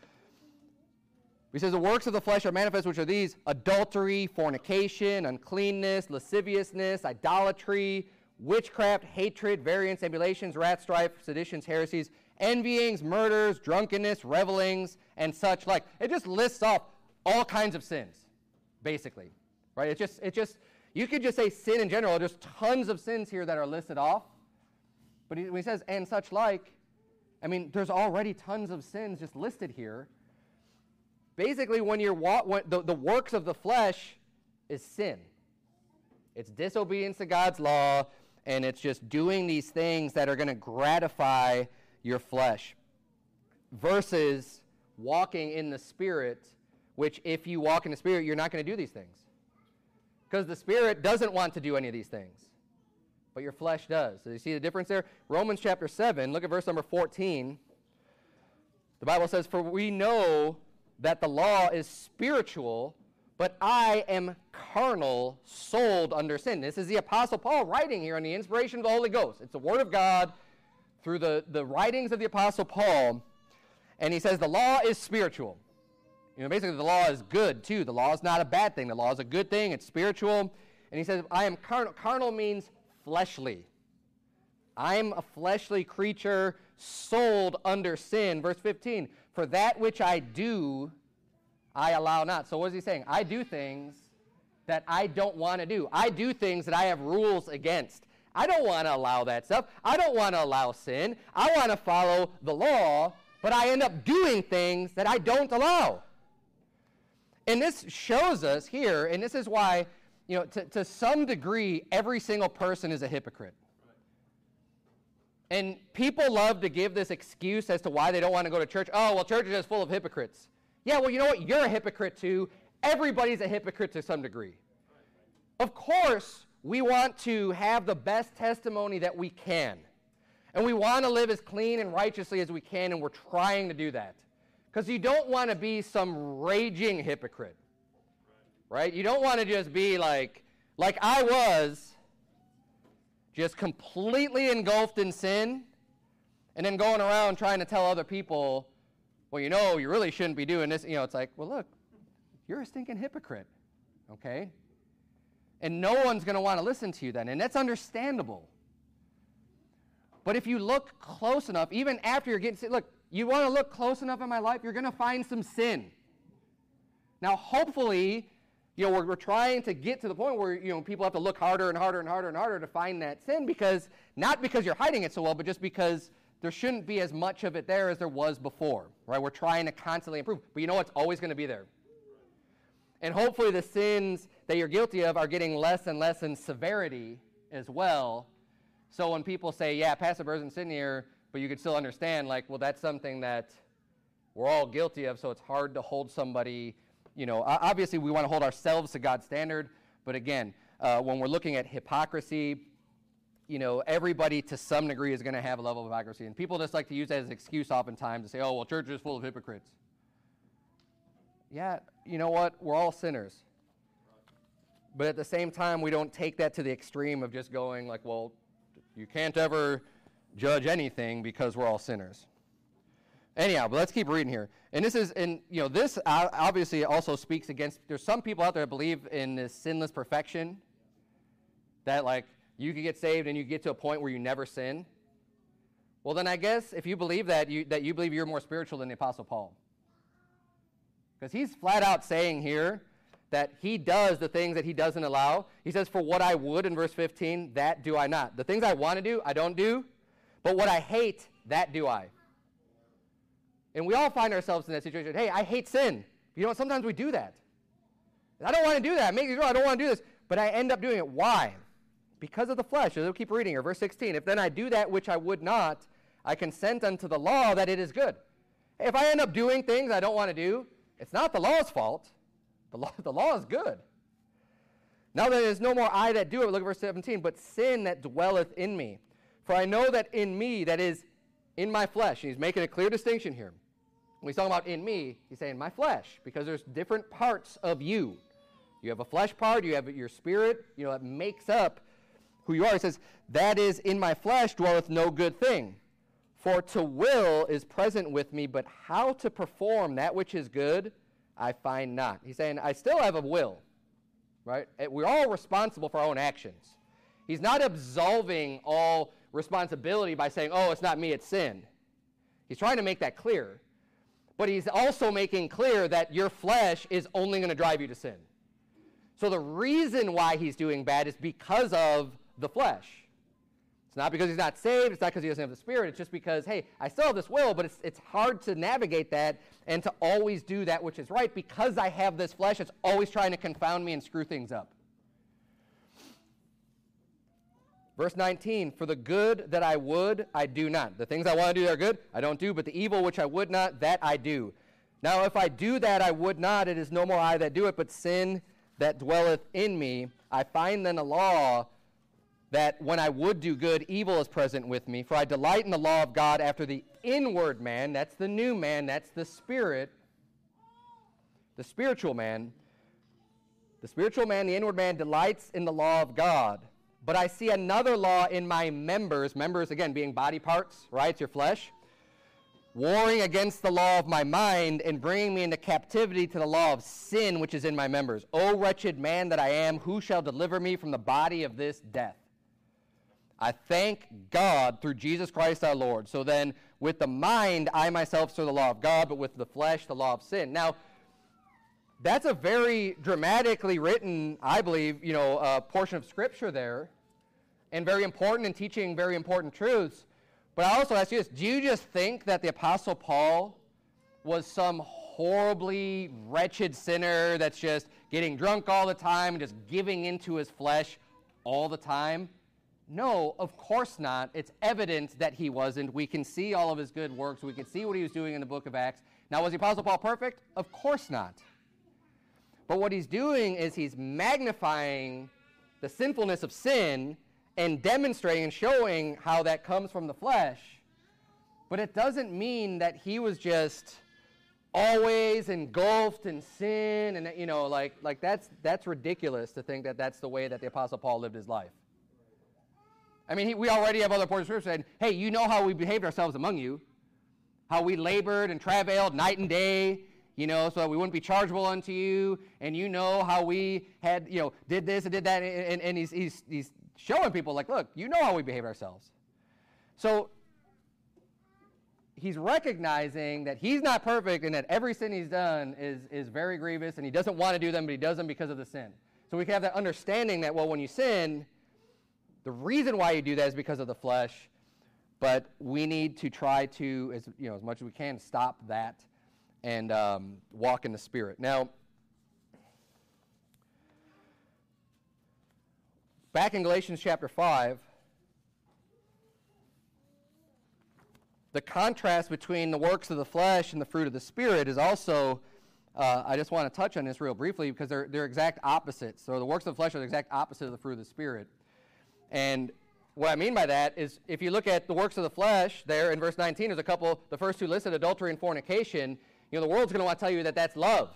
He says the works of the flesh are manifest, which are these: adultery, fornication, uncleanness, lasciviousness, idolatry, witchcraft, hatred, variance, emulations, wrath, strife, seditions, heresies, envyings, murders, drunkenness, revelings, and such like. It just lists off all kinds of sins, basically, right? It just, it just, you could just say sin in general. There's tons of sins here that are listed off. But he, when he says, and such like, I mean, there's already tons of sins just listed here. Basically, when you're wa- when the, the works of the flesh is sin. It's disobedience to God's law, and it's just doing these things that are going to gratify your flesh. Versus walking in the Spirit, which if you walk in the Spirit, you're not going to do these things. Because the Spirit doesn't want to do any of these things, but your flesh does. So you see the difference there? Romans chapter seven, look at verse number fourteen. The Bible says, for we know that the law is spiritual, but I am carnal, sold under sin. This is the Apostle Paul writing here on the inspiration of the Holy Ghost. It's the Word of God through the, the writings of the Apostle Paul. And he says the law is spiritual. You know, basically the law is good too. The law is not a bad thing. The law is a good thing. It's spiritual. And he says, I am carnal. Carnal means fleshly. I'm a fleshly creature, sold under sin. Verse fifteen, for that which I do, I allow not. So what is he saying? I do things that I don't want to do. I do things that I have rules against. I don't want to allow that stuff. I don't want to allow sin. I want to follow the law, but I end up doing things that I don't allow. And this shows us here, and this is why, you know, to, to some degree, every single person is a hypocrite. And people love to give this excuse as to why they don't want to go to church. Oh, well, church is just full of hypocrites. Yeah, well, you know what? You're a hypocrite too. Everybody's a hypocrite to some degree. Of course, we want to have the best testimony that we can. And we want to live as clean and righteously as we can, and we're trying to do that. Because you don't want to be some raging hypocrite. Right? You don't want to just be like, like I was, just completely engulfed in sin, and then going around trying to tell other people, well, you know, you really shouldn't be doing this. You know, it's like, well, look, you're a stinking hypocrite, okay? And no one's going to want to listen to you then, and that's understandable. But if you look close enough, even after you're getting, look, you want to look close enough in my life, you're going to find some sin. Now, hopefully, you know, we're, we're trying to get to the point where, you know, people have to look harder and harder and harder and harder to find that sin, because, not because you're hiding it so well, but just because there shouldn't be as much of it there as there was before, right? We're trying to constantly improve. But you know what's always going to be there? And hopefully the sins that you're guilty of are getting less and less in severity as well. So when people say, yeah, Pastor Burton's sitting here, but you can still understand, like, well, that's something that we're all guilty of, so it's hard to hold somebody. You know, obviously we want to hold ourselves to God's standard, but again, uh, when we're looking at hypocrisy, you know, everybody to some degree is going to have a level of hypocrisy, and people just like to use that as an excuse oftentimes to say, oh, well, church is full of hypocrites. Yeah, you know what? We're all sinners. But at the same time, we don't take that to the extreme of just going like, well, you can't ever judge anything because we're all sinners. Anyhow, but let's keep reading here. And this is, and you know, this obviously also speaks against, there's some people out there that believe in this sinless perfection, that like, you could get saved and you get to a point where you never sin. Well, then I guess if you believe that, you, that you believe you're more spiritual than the Apostle Paul. Because he's flat out saying here that he does the things that he doesn't allow. He says, for what I would, in verse fifteen, that do I not. The things I want to do, I don't do. But what I hate, that do I. And we all find ourselves in that situation. Hey, I hate sin. You know what? Sometimes we do that. I don't want to do that. Make sure I don't want to do this. But I end up doing it. Why? Because of the flesh. So we'll keep reading here. Verse sixteen. If then I do that which I would not, I consent unto the law that it is good. If I end up doing things I don't want to do, it's not the law's fault. The law, the law is good. Now there is no more I that do it. Look at verse seventeen. But sin that dwelleth in me. For I know that in me, that is in my flesh. And he's making a clear distinction here. When he's talking about in me, he's saying my flesh, because there's different parts of you. You have a flesh part, you have your spirit, you know, that makes up who you are. He says, that is in my flesh dwelleth no good thing. For to will is present with me, but how to perform that which is good, I find not. He's saying, I still have a will, right? We're all responsible for our own actions. He's not absolving all responsibility by saying, oh, it's not me, it's sin. He's trying to make that clear. But he's also making clear that your flesh is only going to drive you to sin. So the reason why he's doing bad is because of the flesh. It's not because he's not saved. It's not because he doesn't have the Spirit. It's just because, hey, I still have this will, but it's, it's hard to navigate that and to always do that which is right because I have this flesh. It's always trying to confound me and screw things up. Verse nineteen, for the good that I would, I do not. The things I want to do that are good, I don't do, but the evil which I would not, that I do. Now if I do that I would not, it is no more I that do it, but sin that dwelleth in me. I find then a law that when I would do good, evil is present with me. For I delight in the law of God after the inward man, that's the new man, that's the spirit, the spiritual man. The spiritual man, the inward man, delights in the law of God. But I see another law in my members, members again being body parts, right? It's your flesh, warring against the law of my mind and bringing me into captivity to the law of sin which is in my members. O wretched man that I am, who shall deliver me from the body of this death? I thank God through Jesus Christ our Lord. So then with the mind I myself serve the law of God, but with the flesh the law of sin. Now, that's a very dramatically written, I believe, you know, uh, portion of Scripture there, and very important in teaching very important truths. But I also ask you this, do you just think that the Apostle Paul was some horribly wretched sinner that's just getting drunk all the time and just giving into his flesh all the time? No, of course not. It's evident that he wasn't. We can see all of his good works. We can see what he was doing in the book of Acts. Now, was the Apostle Paul perfect? Of course not. But what he's doing is he's magnifying the sinfulness of sin and demonstrating and showing how that comes from the flesh. But it doesn't mean that he was just always engulfed in sin, and you know, like like that's that's ridiculous to think that that's the way that the Apostle Paul lived his life. I mean, he, we already have other portions of Scripture saying, hey, you know how we behaved ourselves among you, how we labored and travailed night and day, you know, so that we wouldn't be chargeable unto you, and you know how we had, you know, did this and did that, and, and he's, he's, he's showing people, like, look, you know how we behave ourselves. So he's recognizing that he's not perfect and that every sin he's done is, is very grievous, and he doesn't want to do them, but he does them because of the sin. So we can have that understanding that, well, when you sin, the reason why you do that is because of the flesh, but we need to try to, as you know, as much as we can, stop that and um, walk in the Spirit. Now, back in Galatians chapter five, the contrast between the works of the flesh and the fruit of the Spirit is also, uh, I just want to touch on this real briefly because they're, they're exact opposites. So the works of the flesh are the exact opposite of the fruit of the Spirit. And what I mean by that is if you look at the works of the flesh there in verse nineteen, there's a couple, the first two listed, adultery and fornication. You know, the world's going to want to tell you that that's love.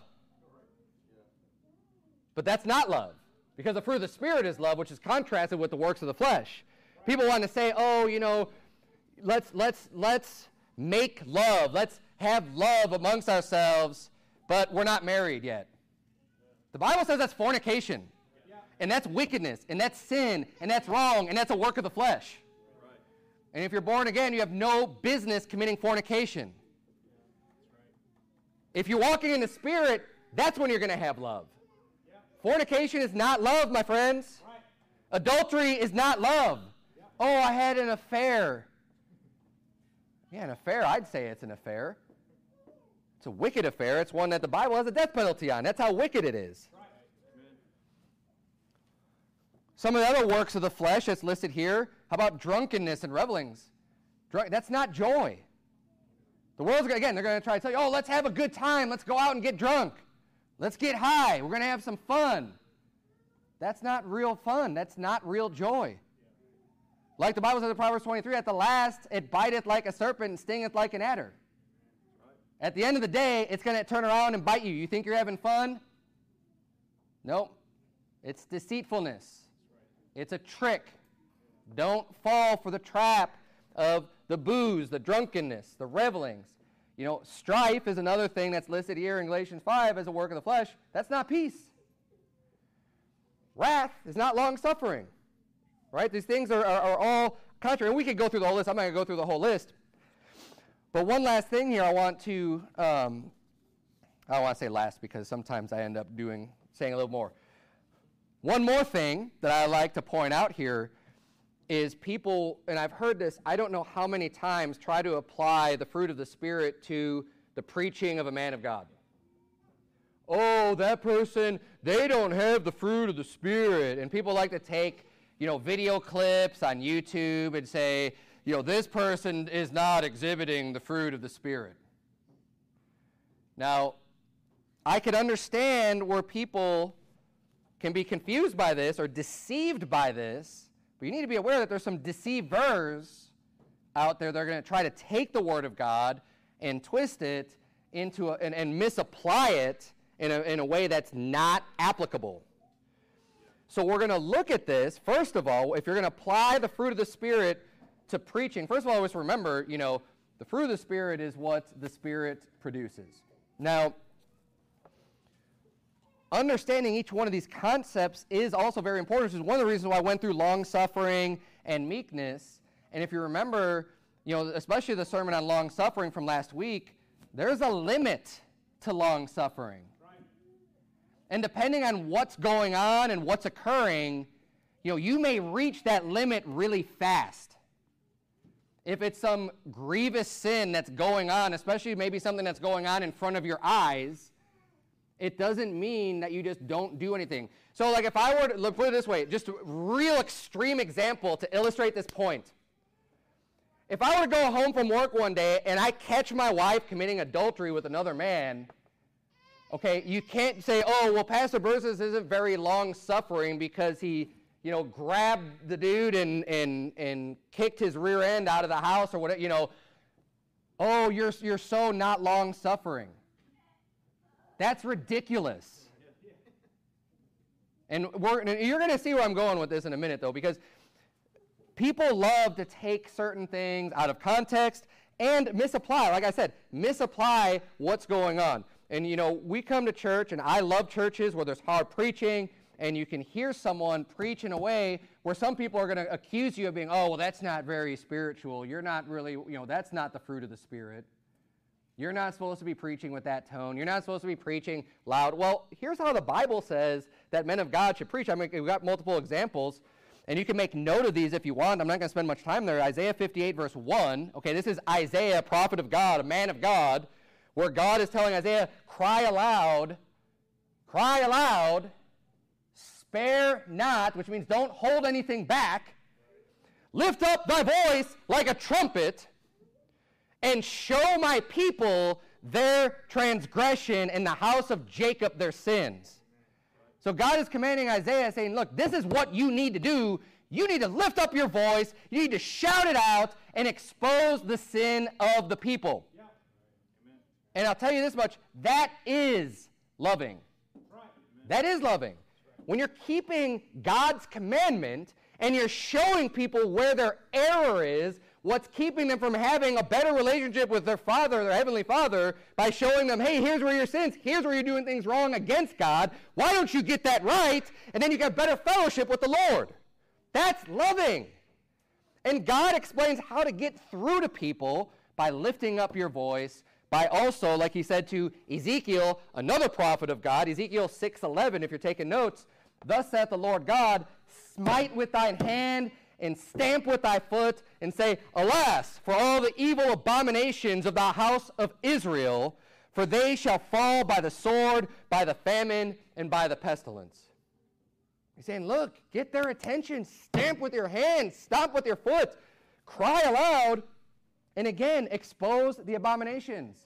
But that's not love. Because the fruit of the Spirit is love, which is contrasted with the works of the flesh. People want to say, oh, you know, let's let's let's make love. Let's have love amongst ourselves, but we're not married yet. The Bible says that's fornication. And that's wickedness, and that's sin, and that's wrong, and that's a work of the flesh. Right. And if you're born again, you have no business committing fornication. Yeah, if you're walking in the Spirit, that's when you're going to have love. Yeah. Fornication is not love, my friends. Right. Adultery is not love. Yeah. Oh, I had an affair. Yeah, an affair, I'd say it's an affair. It's a wicked affair. It's one that the Bible has a death penalty on. That's how wicked it is. Right. Some of the other works of the flesh that's listed here, how about drunkenness and revelings? Drunk, that's not joy. The world's, again, they're going to try to tell you, oh, let's have a good time. Let's go out and get drunk. Let's get high. We're going to have some fun. That's not real fun. That's not real joy. Like the Bible says in Proverbs twenty-three, at the last it biteth like a serpent and stingeth like an adder. At the end of the day, it's going to turn around and bite you. You think you're having fun? Nope. It's deceitfulness. It's a trick. Don't fall for the trap of the booze, the drunkenness, the revelings. You know, strife is another thing that's listed here in Galatians five as a work of the flesh. That's not peace. Wrath is not long-suffering. Right? These things are, are, are all contrary. And we could go through the whole list. I'm not going to go through the whole list. But one last thing here I want to, um, I don't want to say last because sometimes I end up doing, saying a little more. One more thing that I like to point out here is people, and I've heard this, I don't know how many times, try to apply the fruit of the Spirit to the preaching of a man of God. Oh, that person, they don't have the fruit of the Spirit. And people like to take, you know, video clips on YouTube and say, you know, this person is not exhibiting the fruit of the Spirit. Now, I could understand where people can be confused by this or deceived by this, but you need to be aware that there's some deceivers out there that are going to try to take the Word of God and twist it into a, and, and misapply it in a, in a way that's not applicable. So we're going to look at this. First of all, if you're going to apply the fruit of the Spirit to preaching, first of all, always remember, you know, the fruit of the Spirit is what the Spirit produces. Now, understanding each one of these concepts is also very important. This is one of the reasons why I went through long-suffering and meekness. And if you remember, you know, especially the sermon on long-suffering from last week, there's a limit to long-suffering. And depending on what's going on and what's occurring, you know, you may reach that limit really fast. If it's some grievous sin that's going on, especially maybe something that's going on in front of your eyes, it doesn't mean that you just don't do anything. So like if I were to, look, put it this way, just a real extreme example to illustrate this point. If I were to go home from work one day and I catch my wife committing adultery with another man, okay, you can't say, oh, well, Pastor Bursis isn't very long-suffering because he, you know, grabbed the dude and, and, and kicked his rear end out of the house or whatever, you know. Oh, you're, you're so not long-suffering. That's ridiculous. And, we're, and you're going to see where I'm going with this in a minute, though, because people love to take certain things out of context and misapply. Like I said, misapply what's going on. And, you know, we come to church, and I love churches where there's hard preaching, and you can hear someone preach in a way where some people are going to accuse you of being, oh, well, that's not very spiritual. You're not really, you know, that's not the fruit of the Spirit. You're not supposed to be preaching with that tone. You're not supposed to be preaching loud. Well, here's how the Bible says that men of God should preach. I mean, we've got multiple examples, and you can make note of these if you want. I'm not going to spend much time there. Isaiah fifty-eight, verse one. Okay, this is Isaiah, prophet of God, a man of God, where God is telling Isaiah, cry aloud, cry aloud, spare not, which means don't hold anything back. Lift up thy voice like a trumpet, and show my people their transgression, and the house of Jacob their sins. So God is commanding Isaiah, saying, look, this is what you need to do. You need to lift up your voice. You need to shout it out and expose the sin of the people. Yeah. And I'll tell you this much, that is loving. Right. That is loving. When you're keeping God's commandment and you're showing people where their error is, what's keeping them from having a better relationship with their Father, their Heavenly Father, by showing them, hey, here's where your sins, here's where you're doing things wrong against God. Why don't you get that right? And then you get better fellowship with the Lord. That's loving. And God explains how to get through to people by lifting up your voice, by also, like he said to Ezekiel, another prophet of God, Ezekiel six eleven, if you're taking notes, thus saith the Lord God, smite with thine hand and stamp with thy foot, and say, alas, for all the evil abominations of the house of Israel, for they shall fall by the sword, by the famine, and by the pestilence. He's saying, look, get their attention, stamp with your hand, stomp with your foot, cry aloud, and again, expose the abominations.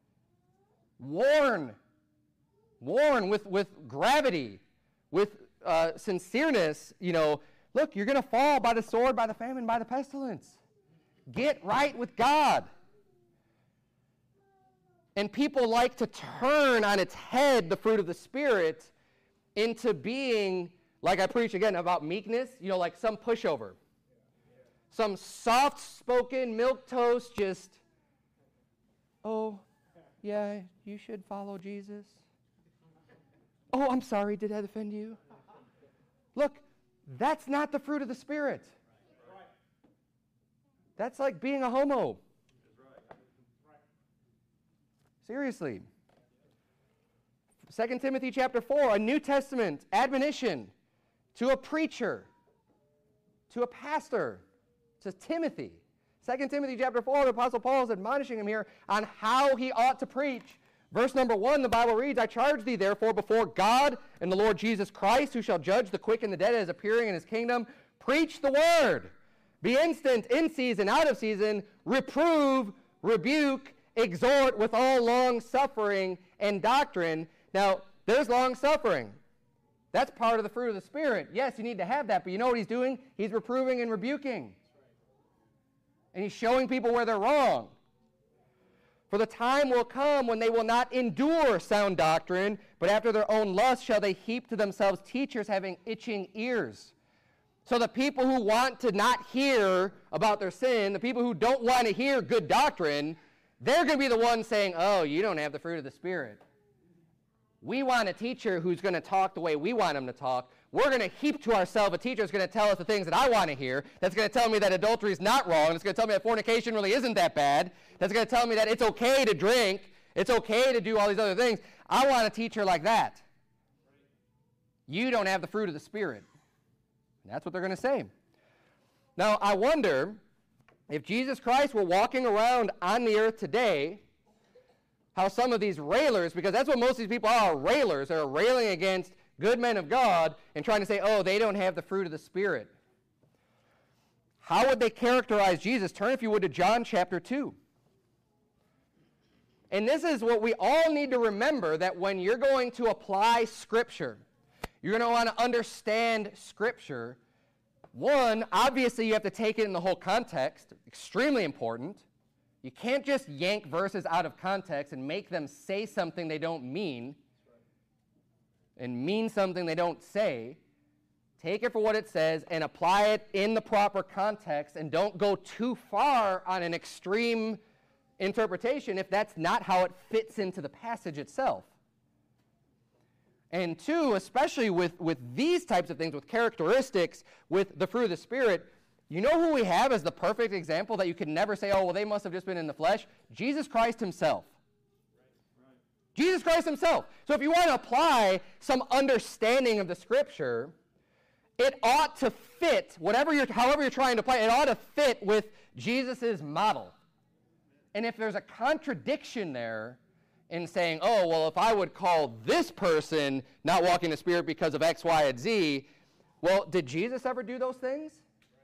Warn. Warn with, with gravity, with uh, sincereness, you know, Look, you're going to fall by the sword, by the famine, by the pestilence. Get right with God. And people like to turn on its head the fruit of the Spirit into being, like I preach again about meekness, you know, like some pushover. Some soft-spoken milquetoast just, oh, yeah, you should follow Jesus. Oh, I'm sorry, did that offend you? Look, that's not the fruit of the Spirit. That's like being a homo. Seriously. Second Timothy chapter four, a New Testament admonition to a preacher, to a pastor, to Timothy. Second Timothy chapter four, the Apostle Paul is admonishing him here on how he ought to preach. Verse number one, the Bible reads, I charge thee therefore before God and the Lord Jesus Christ, who shall judge the quick and the dead as appearing in his kingdom, preach the word. Be instant, in season, out of season, reprove, rebuke, exhort with all long suffering and doctrine. Now, there's long suffering. That's part of the fruit of the Spirit. Yes, you need to have that, but you know what he's doing? He's reproving and rebuking. And he's showing people where they're wrong. For the time will come when they will not endure sound doctrine, but after their own lust shall they heap to themselves teachers having itching ears. So the people who want to not hear about their sin, the people who don't want to hear good doctrine, they're going to be the ones saying, oh, you don't have the fruit of the Spirit. We want a teacher who's going to talk the way we want him to talk. We're going to heap to ourselves a teacher who's going to tell us the things that I want to hear, that's going to tell me that adultery is not wrong, that's going to tell me that fornication really isn't that bad, that's going to tell me that it's okay to drink, it's okay to do all these other things. I want a teacher like that. You don't have the fruit of the Spirit. And that's what they're going to say. Now, I wonder if Jesus Christ were walking around on the earth today, how some of these railers, because that's what most of these people are, railers, are railing against good men of God and trying to say, oh, they don't have the fruit of the Spirit. How would they characterize Jesus? Turn, if you would, to John chapter two. And this is what we all need to remember, that when you're going to apply Scripture, you're going to want to understand Scripture. One, obviously you have to take it in the whole context. Extremely important. You can't just yank verses out of context and make them say something they don't mean and mean something they don't say. Take it for what it says and apply it in the proper context, and don't go too far on an extreme interpretation if that's not how it fits into the passage itself. And two, especially with, with these types of things, with characteristics, with the fruit of the Spirit, you know who we have as the perfect example that you could never say, oh, well, they must have just been in the flesh? Jesus Christ himself. Right, right. Jesus Christ himself. So if you want to apply some understanding of the Scripture, it ought to fit, whatever you're, however you're trying to apply it, it ought to fit with Jesus' model. And if there's a contradiction there in saying, oh, well, if I would call this person not walking in the Spirit because of X, Y, and Z, well, did Jesus ever do those things?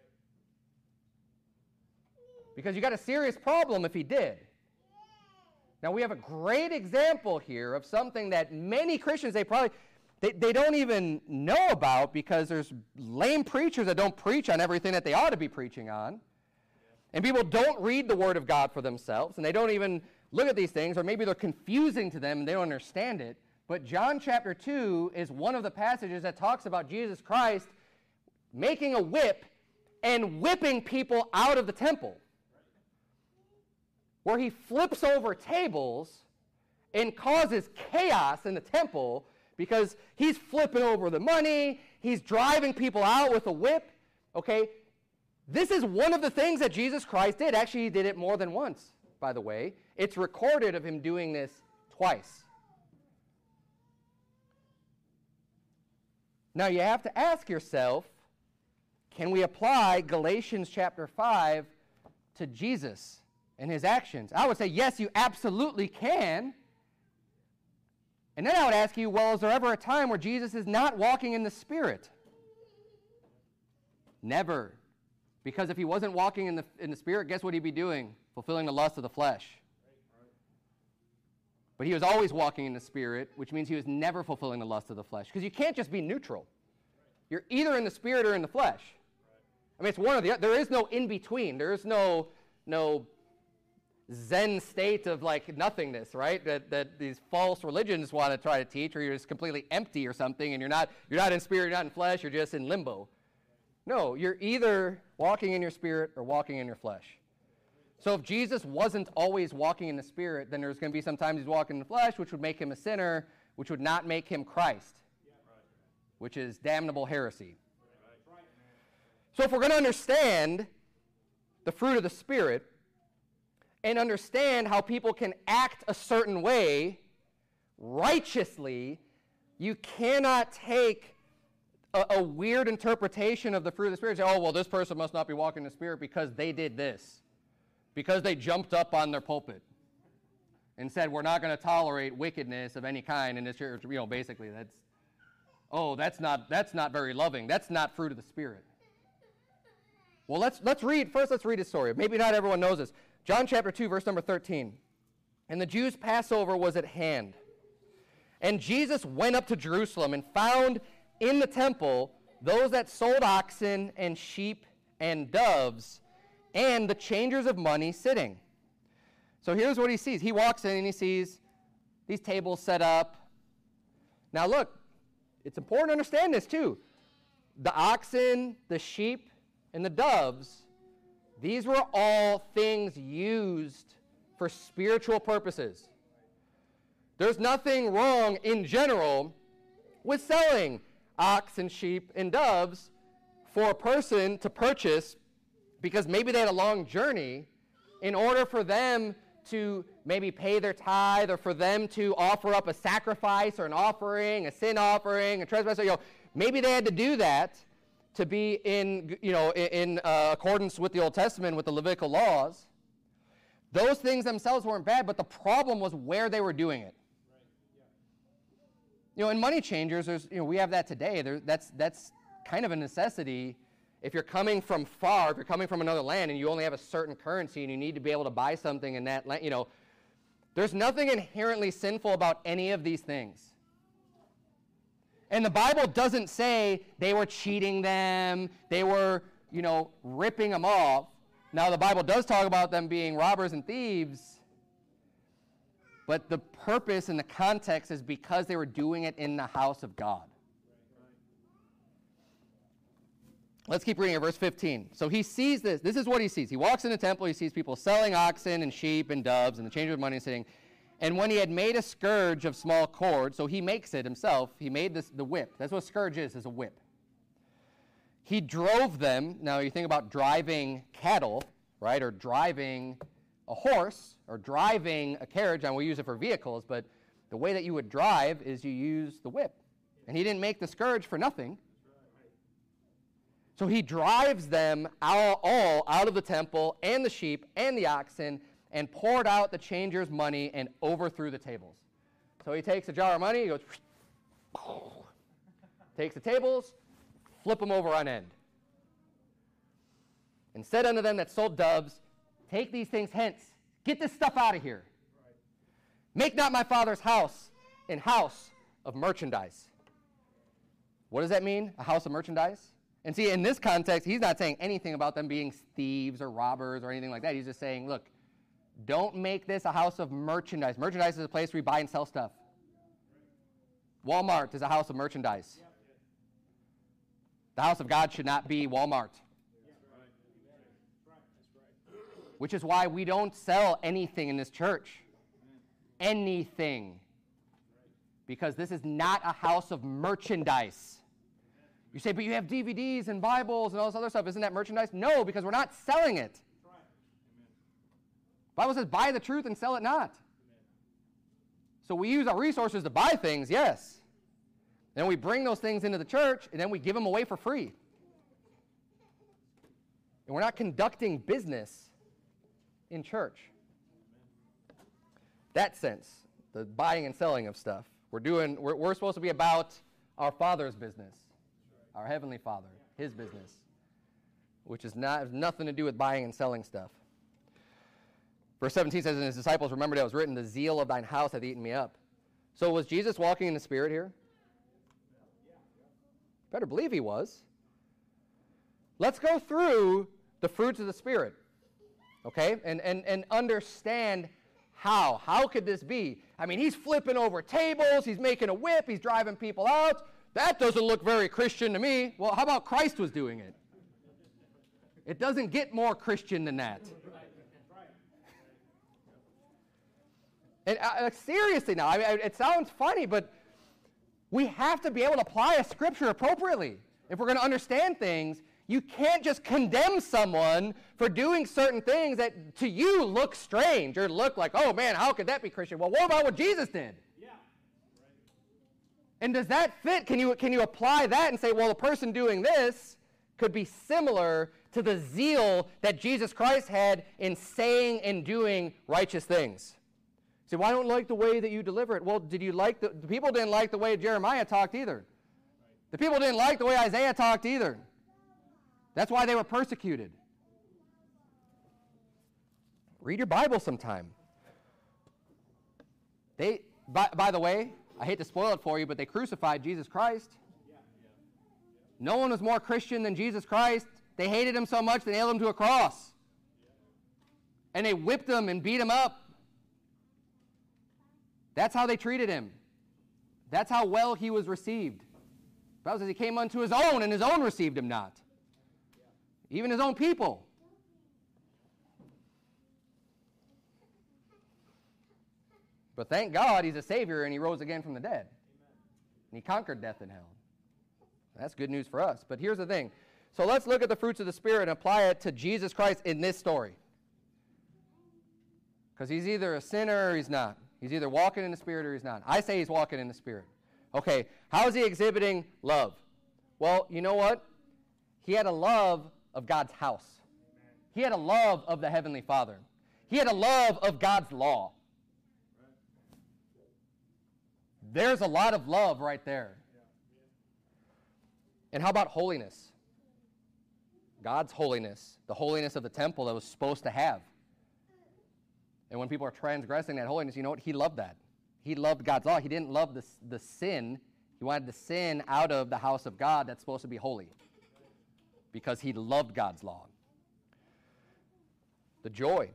Because you got a serious problem if he did. Now, we have a great example here of something that many Christians, they probably, they, they don't even know about, because there's lame preachers that don't preach on everything that they ought to be preaching on. And people don't read the Word of God for themselves, and they don't even look at these things, or maybe they're confusing to them and they don't understand it. But John chapter two is one of the passages that talks about Jesus Christ making a whip and whipping people out of the temple, where he flips over tables and causes chaos in the temple because he's flipping over the money, he's driving people out with a whip, okay? This is one of the things that Jesus Christ did. Actually, he did it more than once, by the way. It's recorded of him doing this twice. Now, you have to ask yourself, can we apply Galatians chapter five to Jesus and his actions? I would say, yes, you absolutely can. And then I would ask you, well, is there ever a time where Jesus is not walking in the Spirit? Never. Because if he wasn't walking in the, in the Spirit, guess what he'd be doing? Fulfilling the lust of the flesh. But he was always walking in the Spirit, which means he was never fulfilling the lust of the flesh. Because you can't just be neutral. You're either in the Spirit or in the flesh. I mean, it's one or the other. There is no in-between. There is no, no Zen state of like nothingness, right? That, that these false religions want to try to teach, or you're just completely empty or something, and you're not, you're not in spirit, you're not in flesh, you're just in limbo. No, you're either walking in your spirit or walking in your flesh. So if Jesus wasn't always walking in the spirit, then there's going to be sometimes he's walking in the flesh, which would make him a sinner, which would not make him Christ, which is damnable heresy. So if we're going to understand the fruit of the Spirit and understand how people can act a certain way righteously, you cannot take a, a weird interpretation of the fruit of the Spirit and say, oh, well, this person must not be walking in the Spirit because they did this, because they jumped up on their pulpit and said, we're not going to tolerate wickedness of any kind in this church. You know, basically, that's, oh, that's not, that's not very loving. That's not fruit of the Spirit. Well, let's, let's read, first let's read a story. Maybe not everyone knows this. John chapter two, verse number thirteen. And the Jews' Passover was at hand. And Jesus went up to Jerusalem and found in the temple those that sold oxen and sheep and doves and the changers of money sitting. So here's what he sees. He walks in and he sees these tables set up. Now look, it's important to understand this too. The oxen, the sheep, and the doves, these were all things used for spiritual purposes. There's nothing wrong in general with selling ox and sheep and doves for a person to purchase because maybe they had a long journey in order for them to maybe pay their tithe or for them to offer up a sacrifice or an offering, a sin offering, a trespass. You know, maybe they had to do that to be in, you know, in, in uh, accordance with the Old Testament, with the Levitical laws. Those things themselves weren't bad, but the problem was where they were doing it. You know, in money changers, there's, you know, we have that today. There, that's, that's kind of a necessity. If you're coming from far, if you're coming from another land and you only have a certain currency and you need to be able to buy something in that land, you know, there's nothing inherently sinful about any of these things. And the Bible doesn't say they were cheating them, they were, you know, ripping them off. Now, the Bible does talk about them being robbers and thieves, but the purpose and the context is because they were doing it in the house of God. Let's keep reading at verse fifteen. So he sees this. This is what he sees. He walks in the temple. He sees people selling oxen and sheep and doves and the changer of money sitting. And when he had made a scourge of small cord, so he makes it himself. He made this the whip. That's what a scourge is, is a whip. He drove them. Now you think about driving cattle, right, or driving a horse, or driving a carriage. And we use it for vehicles, but the way that you would drive is you use the whip. And he didn't make the scourge for nothing. So he drives them all, all out of the temple and the sheep and the oxen and poured out the changers' money and overthrew the tables. So he takes a jar of money, he goes, takes the tables, flip them over on end. And said unto them that sold doves, take these things hence, get this stuff out of here. Make not my Father's house an house of merchandise. What does that mean, a house of merchandise? And see, in this context, he's not saying anything about them being thieves or robbers or anything like that. He's just saying, look, don't make this a house of merchandise. Merchandise is a place where you buy and sell stuff. Walmart is a house of merchandise. The house of God should not be Walmart. Which is why we don't sell anything in this church. Anything. Because this is not a house of merchandise. You say, but you have D V Ds and Bibles and all this other stuff. Isn't that merchandise? No, because we're not selling it. The Bible says, buy the truth and sell it not. So we use our resources to buy things, yes. Then we bring those things into the church, and then we give them away for free. And we're not conducting business in church. That sense, the buying and selling of stuff. We're doing. We're, we're supposed to be about our Father's business, our Heavenly Father, His business, which is not has nothing to do with buying and selling stuff. Verse seventeen says, and his disciples remembered it was written, the zeal of thine house hath eaten me up. So was Jesus walking in the Spirit here? Better believe he was. Let's go through the fruits of the Spirit, okay, and, and, and understand how. How could this be? I mean, he's flipping over tables, he's making a whip, he's driving people out. That doesn't look very Christian to me. Well, how about Christ was doing it? It doesn't get more Christian than that. And uh, seriously now, I mean, it sounds funny, but we have to be able to apply a scripture appropriately. If we're going to understand things, you can't just condemn someone for doing certain things that to you look strange or look like, oh man, how could that be Christian? Well, what about what Jesus did? Yeah. And does that fit? Can you, can you apply that and say, well, the person doing this could be similar to the zeal that Jesus Christ had in saying and doing righteous things? Say, well, I don't like the way that you deliver it. Well, did you like the, the people didn't like the way Jeremiah talked either. The people didn't like the way Isaiah talked either. That's why they were persecuted. Read your Bible sometime. They, by, by the way, I hate to spoil it for you, but they crucified Jesus Christ. No one was more Christian than Jesus Christ. They hated him so much they nailed him to a cross. And they whipped him and beat him up. That's how they treated him. That's how well he was received. The Bible says he came unto his own, and his own received him not. Even his own people. But thank God he's a Savior, and he rose again from the dead. And he conquered death and hell. That's good news for us. But here's the thing. So let's look at the fruits of the Spirit and apply it to Jesus Christ in this story. Because he's either a sinner or he's not. He's either walking in the Spirit or he's not. I say he's walking in the Spirit. Okay, how is he exhibiting love? Well, you know what? He had a love of God's house. He had a love of the Heavenly Father. He had a love of God's law. There's a lot of love right there. And how about holiness? God's holiness, the holiness of the temple that was supposed to have. And when people are transgressing that holiness, you know what? He loved that. He loved God's law. He didn't love the, the sin. He wanted the sin out of the house of God that's supposed to be holy. Because he loved God's law. The joy.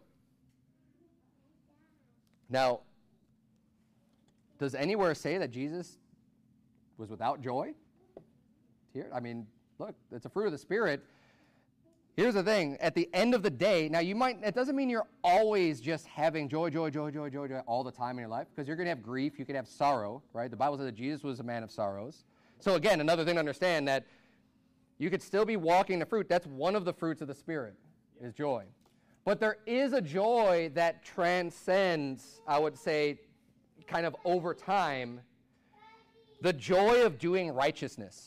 Now, does anywhere say that Jesus was without joy? Here, I mean, look, it's a fruit of the Spirit. Here's the thing. At the end of the day, now you might, it doesn't mean you're always just having joy, joy, joy, joy, joy, joy all the time in your life, because you're going to have grief, you could have sorrow, right? The Bible says that Jesus was a man of sorrows. So again, another thing to understand that you could still be walking the fruit. That's one of the fruits of the Spirit, is joy. But there is a joy that transcends, I would say, kind of over time, the joy of doing righteousness.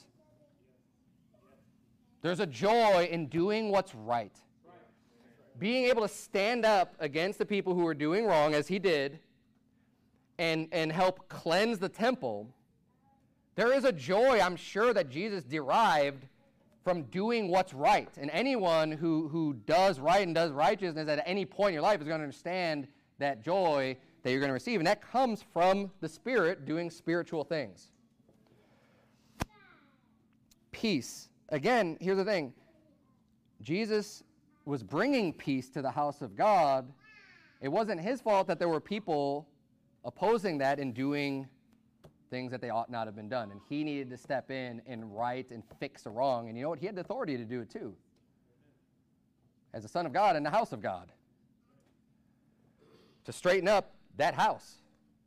There's a joy in doing what's right. Being able to stand up against the people who are doing wrong, as he did, and, and help cleanse the temple. There is a joy, I'm sure, that Jesus derived from doing what's right. And anyone who, who does right and does righteousness at any point in your life is going to understand that joy that you're going to receive. And that comes from the Spirit doing spiritual things. Peace. Again, here's the thing. Jesus was bringing peace to the house of God. It wasn't his fault that there were people opposing that and doing things that they ought not have been done. And he needed to step in and right and fix a wrong. And you know what? He had the authority to do it too. As a son of God in the house of God. To straighten up that house.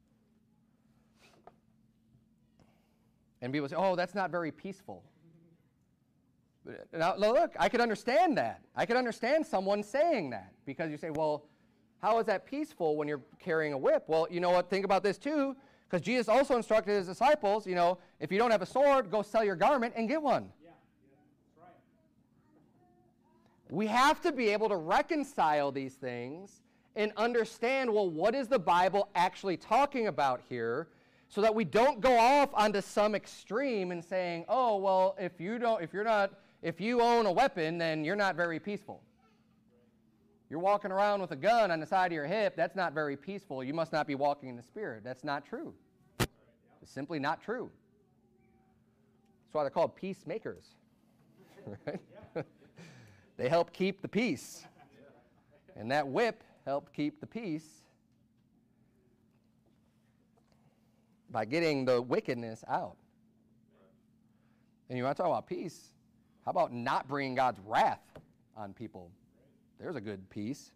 And people say, oh, that's not very peaceful. Now, look, I could understand that. I could understand someone saying that. Because you say, well, how is that peaceful when you're carrying a whip? Well, you know what? Think about this too. Because Jesus also instructed his disciples, you know, if you don't have a sword, go sell your garment and get one. Yeah, yeah, that's right. We have to be able to reconcile these things and understand, well, what is the Bible actually talking about here, so that we don't go off onto some extreme and saying, oh, well, if you don't, if you're not, if you own a weapon, then you're not very peaceful. You're walking around with a gun on the side of your hip, that's not very peaceful. You must not be walking in the Spirit. That's not true. It's simply not true. That's why they're called peacemakers. right? They help keep the peace. And that whip helped keep the peace by getting the wickedness out. And you want to talk about peace? How about not bringing God's wrath on people? There's a good peace.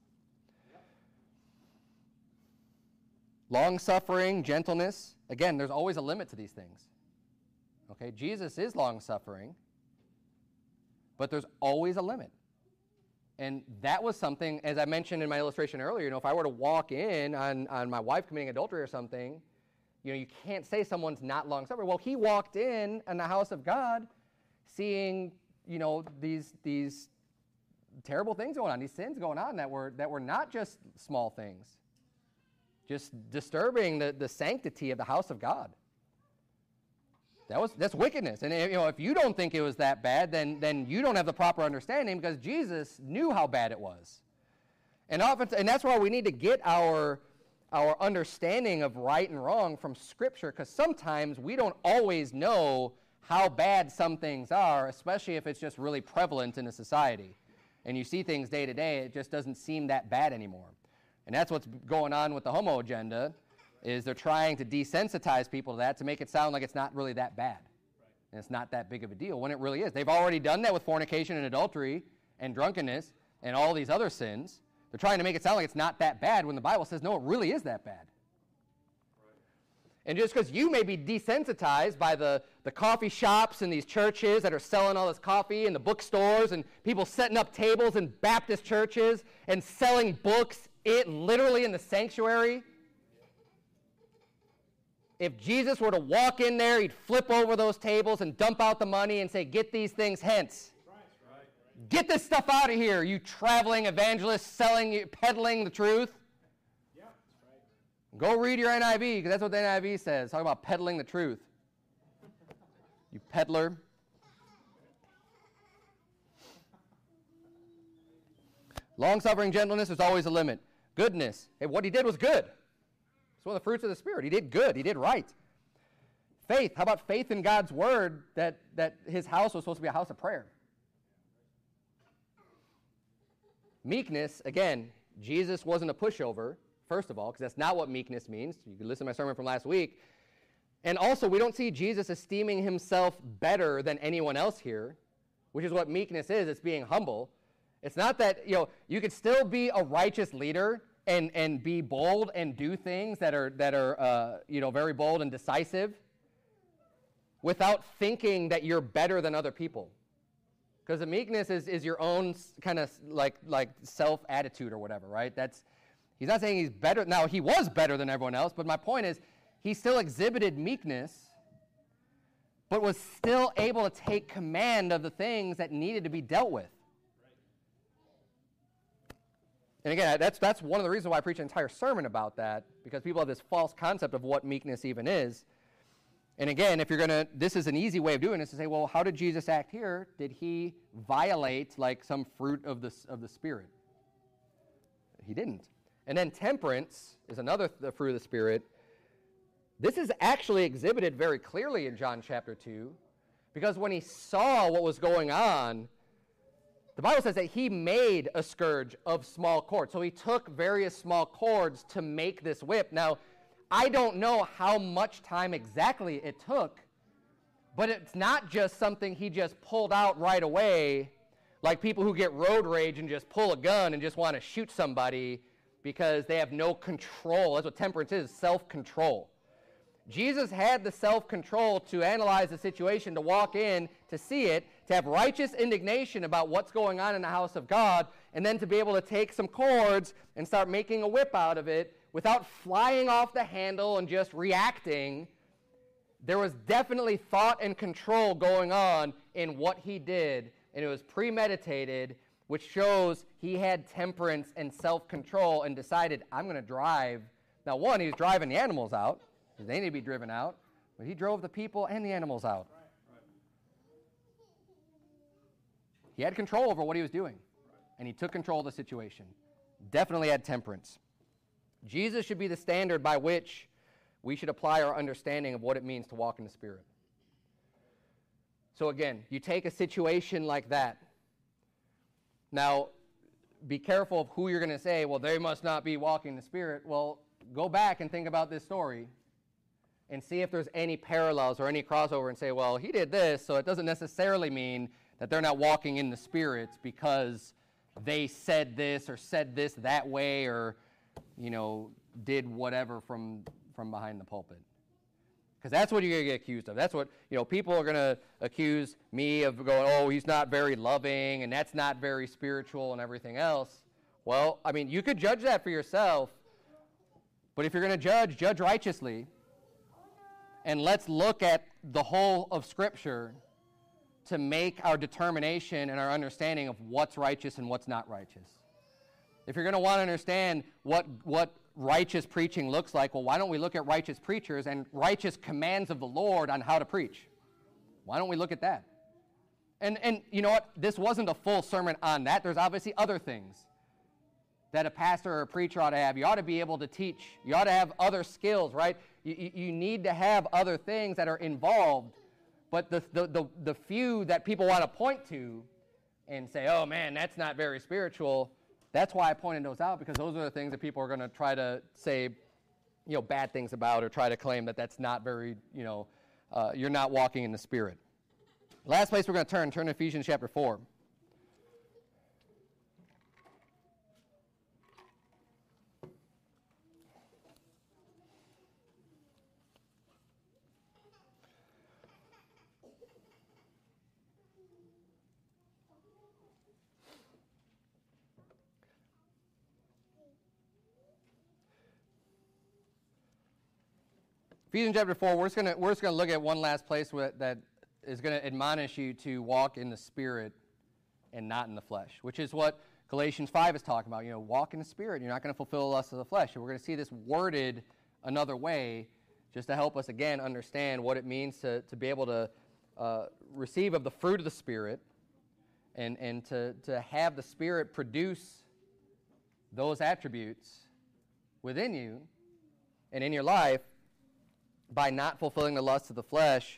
Long-suffering, gentleness. Again, there's always a limit to these things. Okay, Jesus is long-suffering, but there's always a limit. And that was something, as I mentioned in my illustration earlier, you know, if I were to walk in on, on my wife committing adultery or something, you know, you can't say someone's not long-suffering. Well, he walked in in the house of God seeing, you know, these these terrible things going on, these sins going on that were that were not just small things, just disturbing the, the sanctity of the house of God. That was that's wickedness. And you know, if you don't think it was that bad, then then you don't have the proper understanding, because Jesus knew how bad it was. And often, and that's why we need to get our our understanding of right and wrong from Scripture, because sometimes we don't always know how bad some things are, especially if it's just really prevalent in a society. And you see things day to day, it just doesn't seem that bad anymore. And that's what's going on with the homo agenda, is they're trying to desensitize people to that to make it sound like it's not really that bad. And it's not that big of a deal, when it really is. They've already done that with fornication and adultery and drunkenness and all these other sins. They're trying to make it sound like it's not that bad when the Bible says, no, it really is that bad. And just because you may be desensitized by the, the coffee shops and these churches that are selling all this coffee, and the bookstores and people setting up tables in Baptist churches and selling books it literally in the sanctuary. If Jesus were to walk in there, he'd flip over those tables and dump out the money and say, get these things hence. Get this stuff out of here, you traveling evangelists selling, peddling the truth. Go read your N I V, because that's what the N I V says. Talk about peddling the truth. You peddler. Long-suffering, gentleness, there's always a limit. Goodness. Hey, what he did was good. It's one of the fruits of the Spirit. He did good. He did right. Faith. How about faith in God's word that, that his house was supposed to be a house of prayer? Meekness. Again, Jesus wasn't a pushover. First of all, because that's not what meekness means. You can listen to my sermon from last week. And also, we don't see Jesus esteeming himself better than anyone else here, which is what meekness is. It's being humble. It's not that, you know, you could still be a righteous leader and, and be bold and do things that are, that are uh, you know, very bold and decisive without thinking that you're better than other people. Because the meekness is, is your own kind of like, like self-attitude or whatever, right? That's He's not saying he's better. Now, he was better than everyone else, but my point is he still exhibited meekness, but was still able to take command of the things that needed to be dealt with. And again, that's, that's one of the reasons why I preach an entire sermon about that, because people have this false concept of what meekness even is. And again, if you're going to, this is an easy way of doing this, to say, well, how did Jesus act here? Did he violate like some fruit of the, of the Spirit? He didn't. And then temperance is another th- fruit of the Spirit. This is actually exhibited very clearly in John chapter two, because when he saw what was going on, the Bible says that he made a scourge of small cords. So he took various small cords to make this whip. Now, I don't know how much time exactly it took, but it's not just something he just pulled out right away, like people who get road rage and just pull a gun and just want to shoot somebody because they have no control. That's what temperance is, self-control. Jesus had the self-control to analyze the situation, to walk in, to see it, to have righteous indignation about what's going on in the house of God, and then to be able to take some cords and start making a whip out of it without flying off the handle and just reacting. There was definitely thought and control going on in what he did, and it was premeditated, which shows he had temperance and self-control and decided, I'm going to drive. Now, one, he was driving the animals out, because they need to be driven out, but he drove the people and the animals out. Right, right. He had control over what he was doing, and he took control of the situation. Definitely had temperance. Jesus should be the standard by which we should apply our understanding of what it means to walk in the Spirit. So again, you take a situation like that. Now, be careful of who you're going to say, well, they must not be walking in the Spirit. Well, go back and think about this story and see if there's any parallels or any crossover and say, well, he did this, so it doesn't necessarily mean that they're not walking in the Spirit because they said this or said this that way or, you know, did whatever from, from behind the pulpit. Because that's what you're going to get accused of. That's what, you know, people are going to accuse me of going, oh, he's not very loving, and that's not very spiritual and everything else. Well, I mean, you could judge that for yourself, but if you're going to judge, judge righteously. And let's look at the whole of Scripture to make our determination and our understanding of what's righteous and what's not righteous. If you're going to want to understand what what righteous preaching looks like, well, why don't we look at righteous preachers and righteous commands of the Lord on how to preach? Why don't we look at that? And, and you know what? This wasn't a full sermon on that. There's obviously other things that a pastor or a preacher ought to have. You ought to be able to teach. You ought to have other skills, right? You, you, you need to have other things that are involved. But the, the, the, the few that people want to point to and say, oh, man, that's not very spiritual, that's why I pointed those out, because those are the things that people are going to try to say, you know, bad things about or try to claim that that's not very, you know, uh, you're not walking in the Spirit. Last place we're going to turn, turn to Ephesians chapter four. Ephesians chapter four, we're just going to we're just going to look at one last place where, that is going to admonish you to walk in the Spirit and not in the flesh, which is what Galatians five is talking about. You know, walk in the Spirit. You're not going to fulfill the lust of the flesh. And we're going to see this worded another way just to help us, again, understand what it means to, to be able to uh, receive of the fruit of the Spirit and, and to, to have the Spirit produce those attributes within you and in your life by not fulfilling the lusts of the flesh.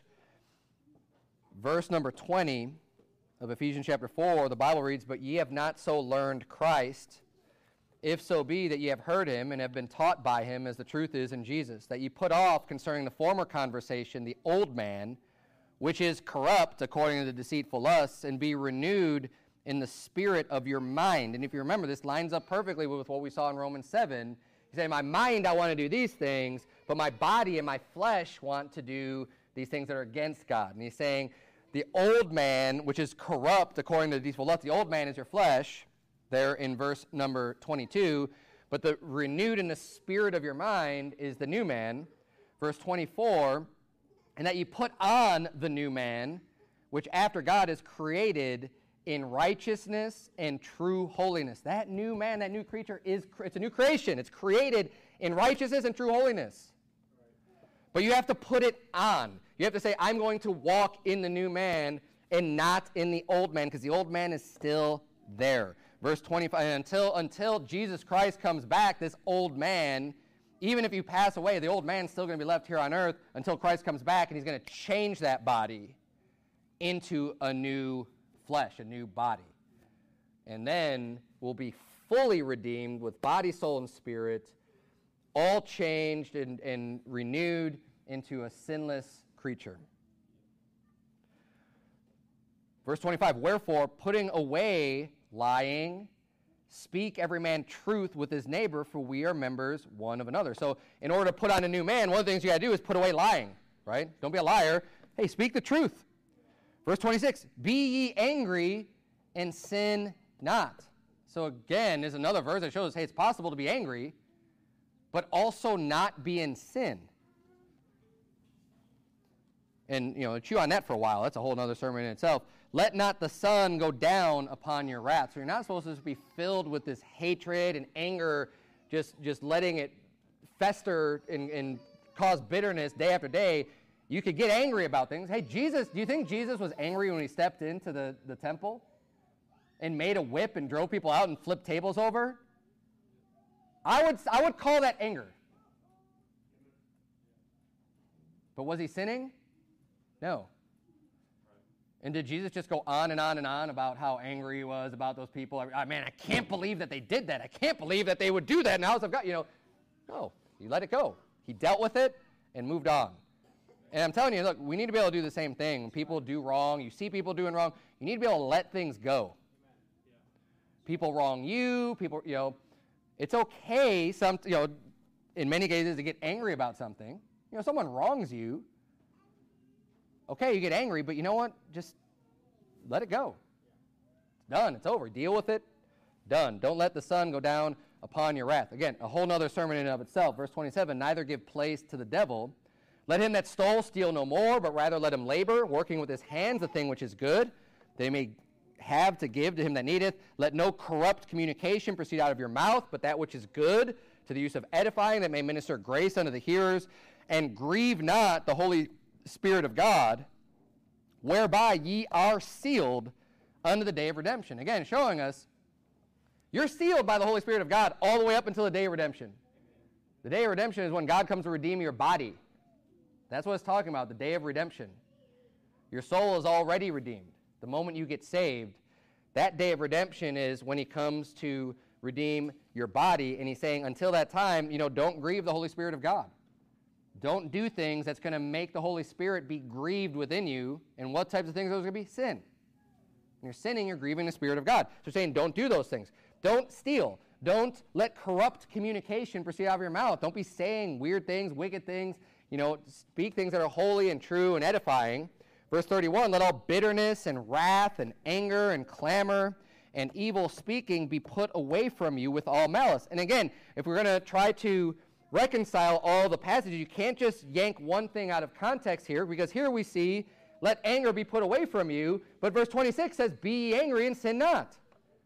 Verse number twenty of Ephesians chapter four, the Bible reads, "But ye have not so learned Christ, if so be that ye have heard him and have been taught by him, as the truth is in Jesus, that ye put off concerning the former conversation the old man, which is corrupt according to the deceitful lusts, and be renewed in the spirit of your mind." And if you remember, this lines up perfectly with what we saw in Romans seven. He's saying, my mind, I want to do these things, but my body and my flesh want to do these things that are against God. And he's saying, the old man, which is corrupt according to the deceitful lust, the old man is your flesh, there in verse number twenty-two, but the renewed in the spirit of your mind is the new man, verse twenty-four, and that you put on the new man, which after God is created in righteousness and true holiness. That new man, that new creature, is it's a new creation. It's created in righteousness and true holiness. But you have to put it on. You have to say, I'm going to walk in the new man and not in the old man, because the old man is still there. Verse twenty-five, until, until Jesus Christ comes back, this old man, even if you pass away, the old man's still going to be left here on earth until Christ comes back, and he's going to change that body into a new flesh, a new body. And then we'll be fully redeemed with body, soul, and spirit, all changed and, and renewed into a sinless creature. Verse twenty-five, wherefore, putting away lying, speak every man truth with his neighbor, for we are members one of another. So in order to put on a new man, one of the things you got to do is put away lying, right? Don't be a liar. Hey, speak the truth. Verse twenty-six, be ye angry and sin not. So again, there's another verse that shows, hey, it's possible to be angry, but also not be in sin. And, you know, chew on that for a while. That's a whole other sermon in itself. Let not the sun go down upon your wrath. So you're not supposed to just be filled with this hatred and anger, just, just letting it fester and, and cause bitterness day after day. You could get angry about things. Hey, Jesus, do you think Jesus was angry when he stepped into the, the temple and made a whip and drove people out and flipped tables over? I would, I would call that anger. But was he sinning? No. And did Jesus just go on and on and on about how angry he was about those people? I, I, man, I can't believe that they did that. I can't believe that they would do that in the house of God. You know, no, he let it go. He dealt with it and moved on. And I'm telling you, look, we need to be able to do the same thing. When people do wrong, you see people doing wrong, you need to be able to let things go. People wrong you, people, you know, it's okay, some, you know, in many cases to get angry about something. You know, someone wrongs you. Okay, you get angry, but you know what? Just let it go. It's done. It's over. Deal with it. Done. Don't let the sun go down upon your wrath. Again, a whole other sermon in and of itself. Verse twenty-seven, neither give place to the devil. Let him that stole steal no more, but rather let him labor, working with his hands the thing which is good, they may have to give to him that needeth. Let no corrupt communication proceed out of your mouth, but that which is good, to the use of edifying, that may minister grace unto the hearers. And grieve not the Holy Spirit of God, whereby ye are sealed unto the day of redemption. Again, showing us you're sealed by the Holy Spirit of God all the way up until the day of redemption. The day of redemption is when God comes to redeem your body. That's what it's talking about, the day of redemption. Your soul is already redeemed. The moment you get saved, that day of redemption is when he comes to redeem your body. And he's saying, until that time, you know, don't grieve the Holy Spirit of God. Don't do things that's going to make the Holy Spirit be grieved within you. And what types of things are those going to be? Sin. When you're sinning, you're grieving the Spirit of God. So saying, don't do those things. Don't steal. Don't let corrupt communication proceed out of your mouth. Don't be saying weird things, wicked things. You know, speak things that are holy and true and edifying. Verse thirty-one, let all bitterness and wrath and anger and clamor and evil speaking be put away from you with all malice. And again, if we're going to try to reconcile all the passages, you can't just yank one thing out of context here, because here we see, let anger be put away from you, but verse twenty-six says, be ye angry and sin not.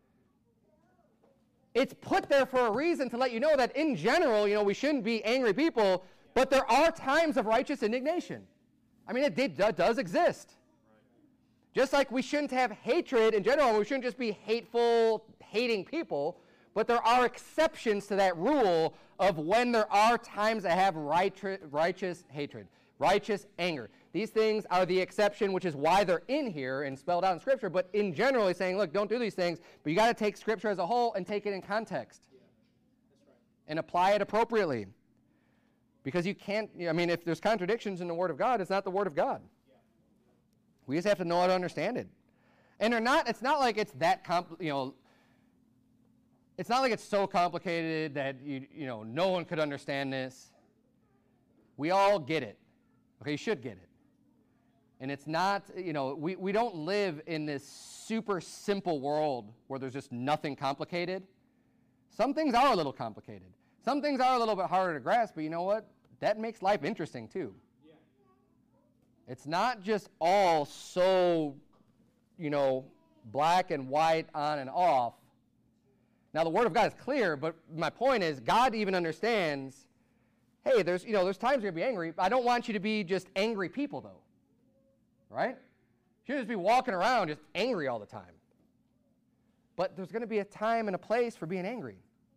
It's put there for a reason to let you know that in general, you know, we shouldn't be angry people, but there are times of righteous indignation. I mean, it, it does exist. Just like we shouldn't have hatred in general, we shouldn't just be hateful, hating people, but there are exceptions to that rule of when there are times that have righteous, righteous hatred, righteous anger. These things are the exception, which is why they're in here and spelled out in Scripture. But in general, he's saying, look, don't do these things, but you got to take Scripture as a whole and take it in context. Yeah, that's right. And apply it appropriately. Because you can't, I mean, if there's contradictions in the Word of God, it's not the Word of God. Yeah. We just have to know how to understand it. And they're not, it's not like it's that, compl- you know, it's not like it's so complicated that, you, you know, no one could understand this. We all get it. Okay, you should get it. And it's not, you know, we, we don't live in this super simple world where there's just nothing complicated. Some things are a little complicated. Some things are a little bit harder to grasp, but you know what? That makes life interesting too. Yeah. It's not just all so, you know, black and white, on and off. Now the Word of God is clear, but my point is God even understands, hey, there's, you know, there's times you're going to be angry. I don't want you to be just angry people though. Right? You shouldn't just be walking around just angry all the time. But there's going to be a time and a place for being angry.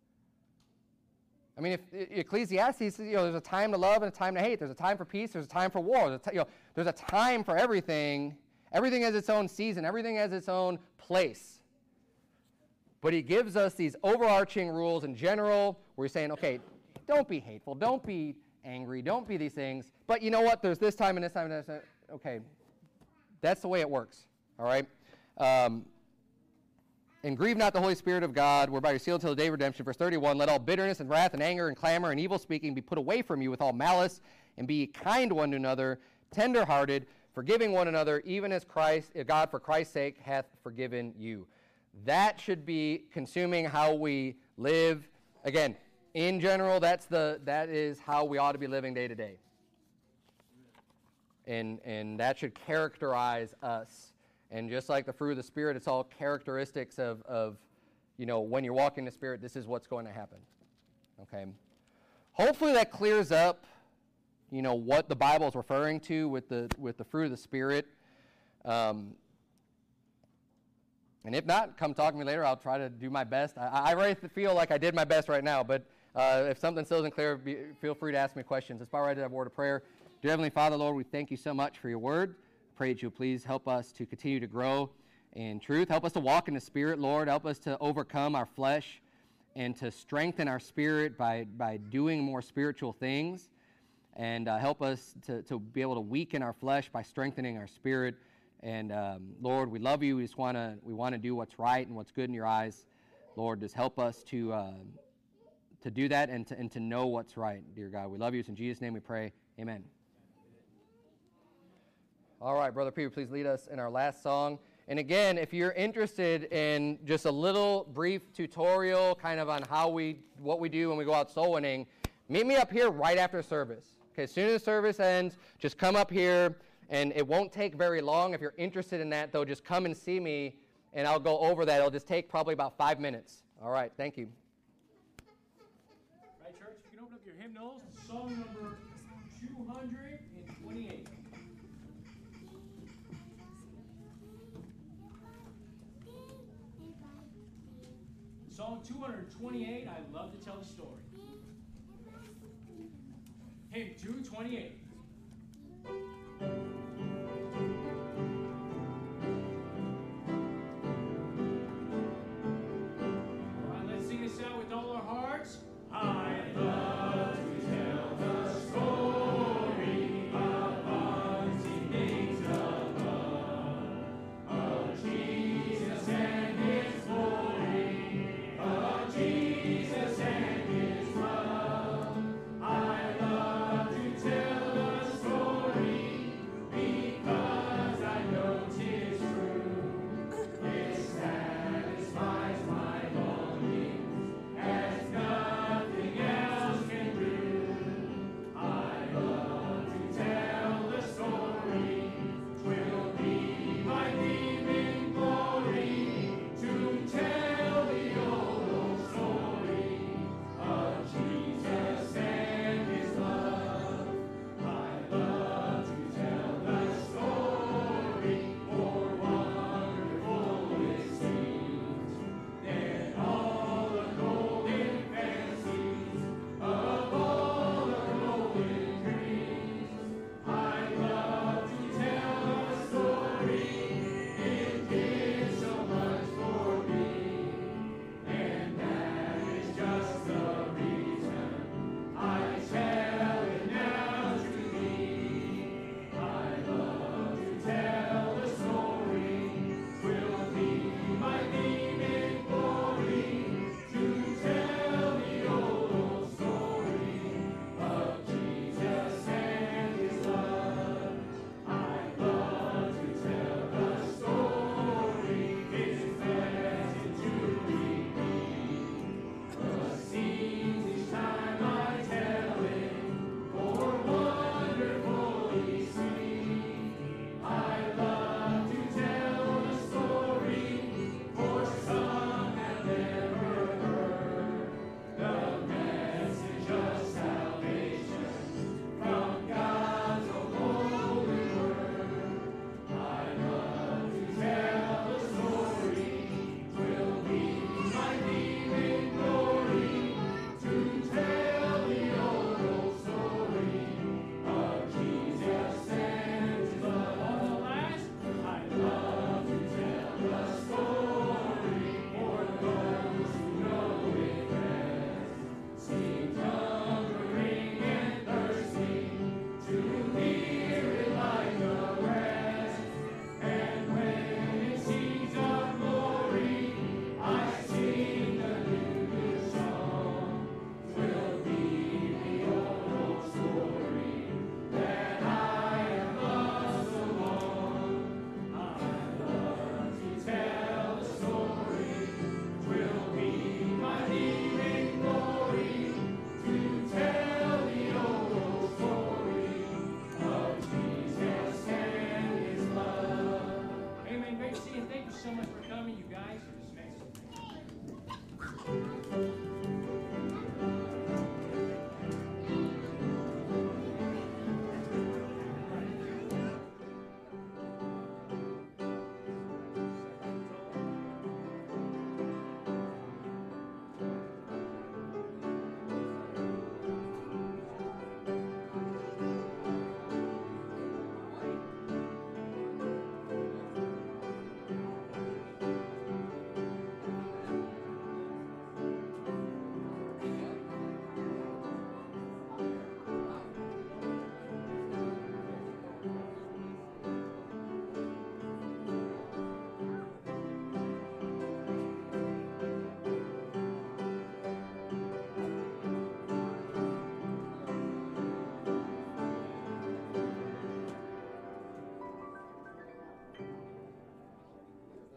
I mean, if Ecclesiastes, you know, there's a time to love and a time to hate. There's a time for peace. There's a time for war. There's a, t- you know, there's a time for everything. Everything has its own season. Everything has its own place. But he gives us these overarching rules in general where he's saying, okay, don't be hateful. Don't be angry. Don't be these things. But you know what? There's this time and this time and this time. Okay, that's the way it works. All right? Um, And grieve not the Holy Spirit of God, whereby you're sealed till the day of redemption. Verse thirty-one, let all bitterness and wrath and anger and clamor and evil speaking be put away from you with all malice, and be kind one to another, tender-hearted, forgiving one another, even as Christ, God for Christ's sake hath forgiven you. That should be consuming how we live. Again, in general, that's the that is how we ought to be living day to day. And and that should characterize us. And just like the fruit of the Spirit, it's all characteristics of, of, you know, when you're walking in the Spirit, this is what's going to happen. Okay? Hopefully that clears up, you know, what the Bible is referring to with the with the fruit of the Spirit. Um, and if not, come talk to me later. I'll try to do my best. I, I really feel like I did my best right now, but uh, if something still isn't clear, be, feel free to ask me questions. Let's bow right to that word of prayer. Dear Heavenly Father, Lord, we thank you so much for your word. pray that you please help us to continue to grow in truth. Help us to walk in the Spirit, Lord. Help us to overcome our flesh and to strengthen our spirit by, by doing more spiritual things. And uh, help us to, to be able to weaken our flesh by strengthening our spirit. And um, Lord, we love you. We just want to we want to do what's right and what's good in your eyes. Lord, just help us to uh, to do that and to and to know what's right, dear God. We love you. It's in Jesus' name we pray. Amen. All right, Brother Peter, please lead us in our last song. And again, if you're interested in just a little brief tutorial kind of on how we what we do when we go out soul winning, meet me up here right after service. Okay, as soon as the service ends, just come up here, and it won't take very long. If you're interested in that, though, just come and see me, and I'll go over that. It'll just take probably about five minutes. All right, thank you. Right, church, if you can open up your hymnals, song number two hundred twenty-eight. Song two hundred twenty-eight, I love to tell a story. Hymn two twenty-eight.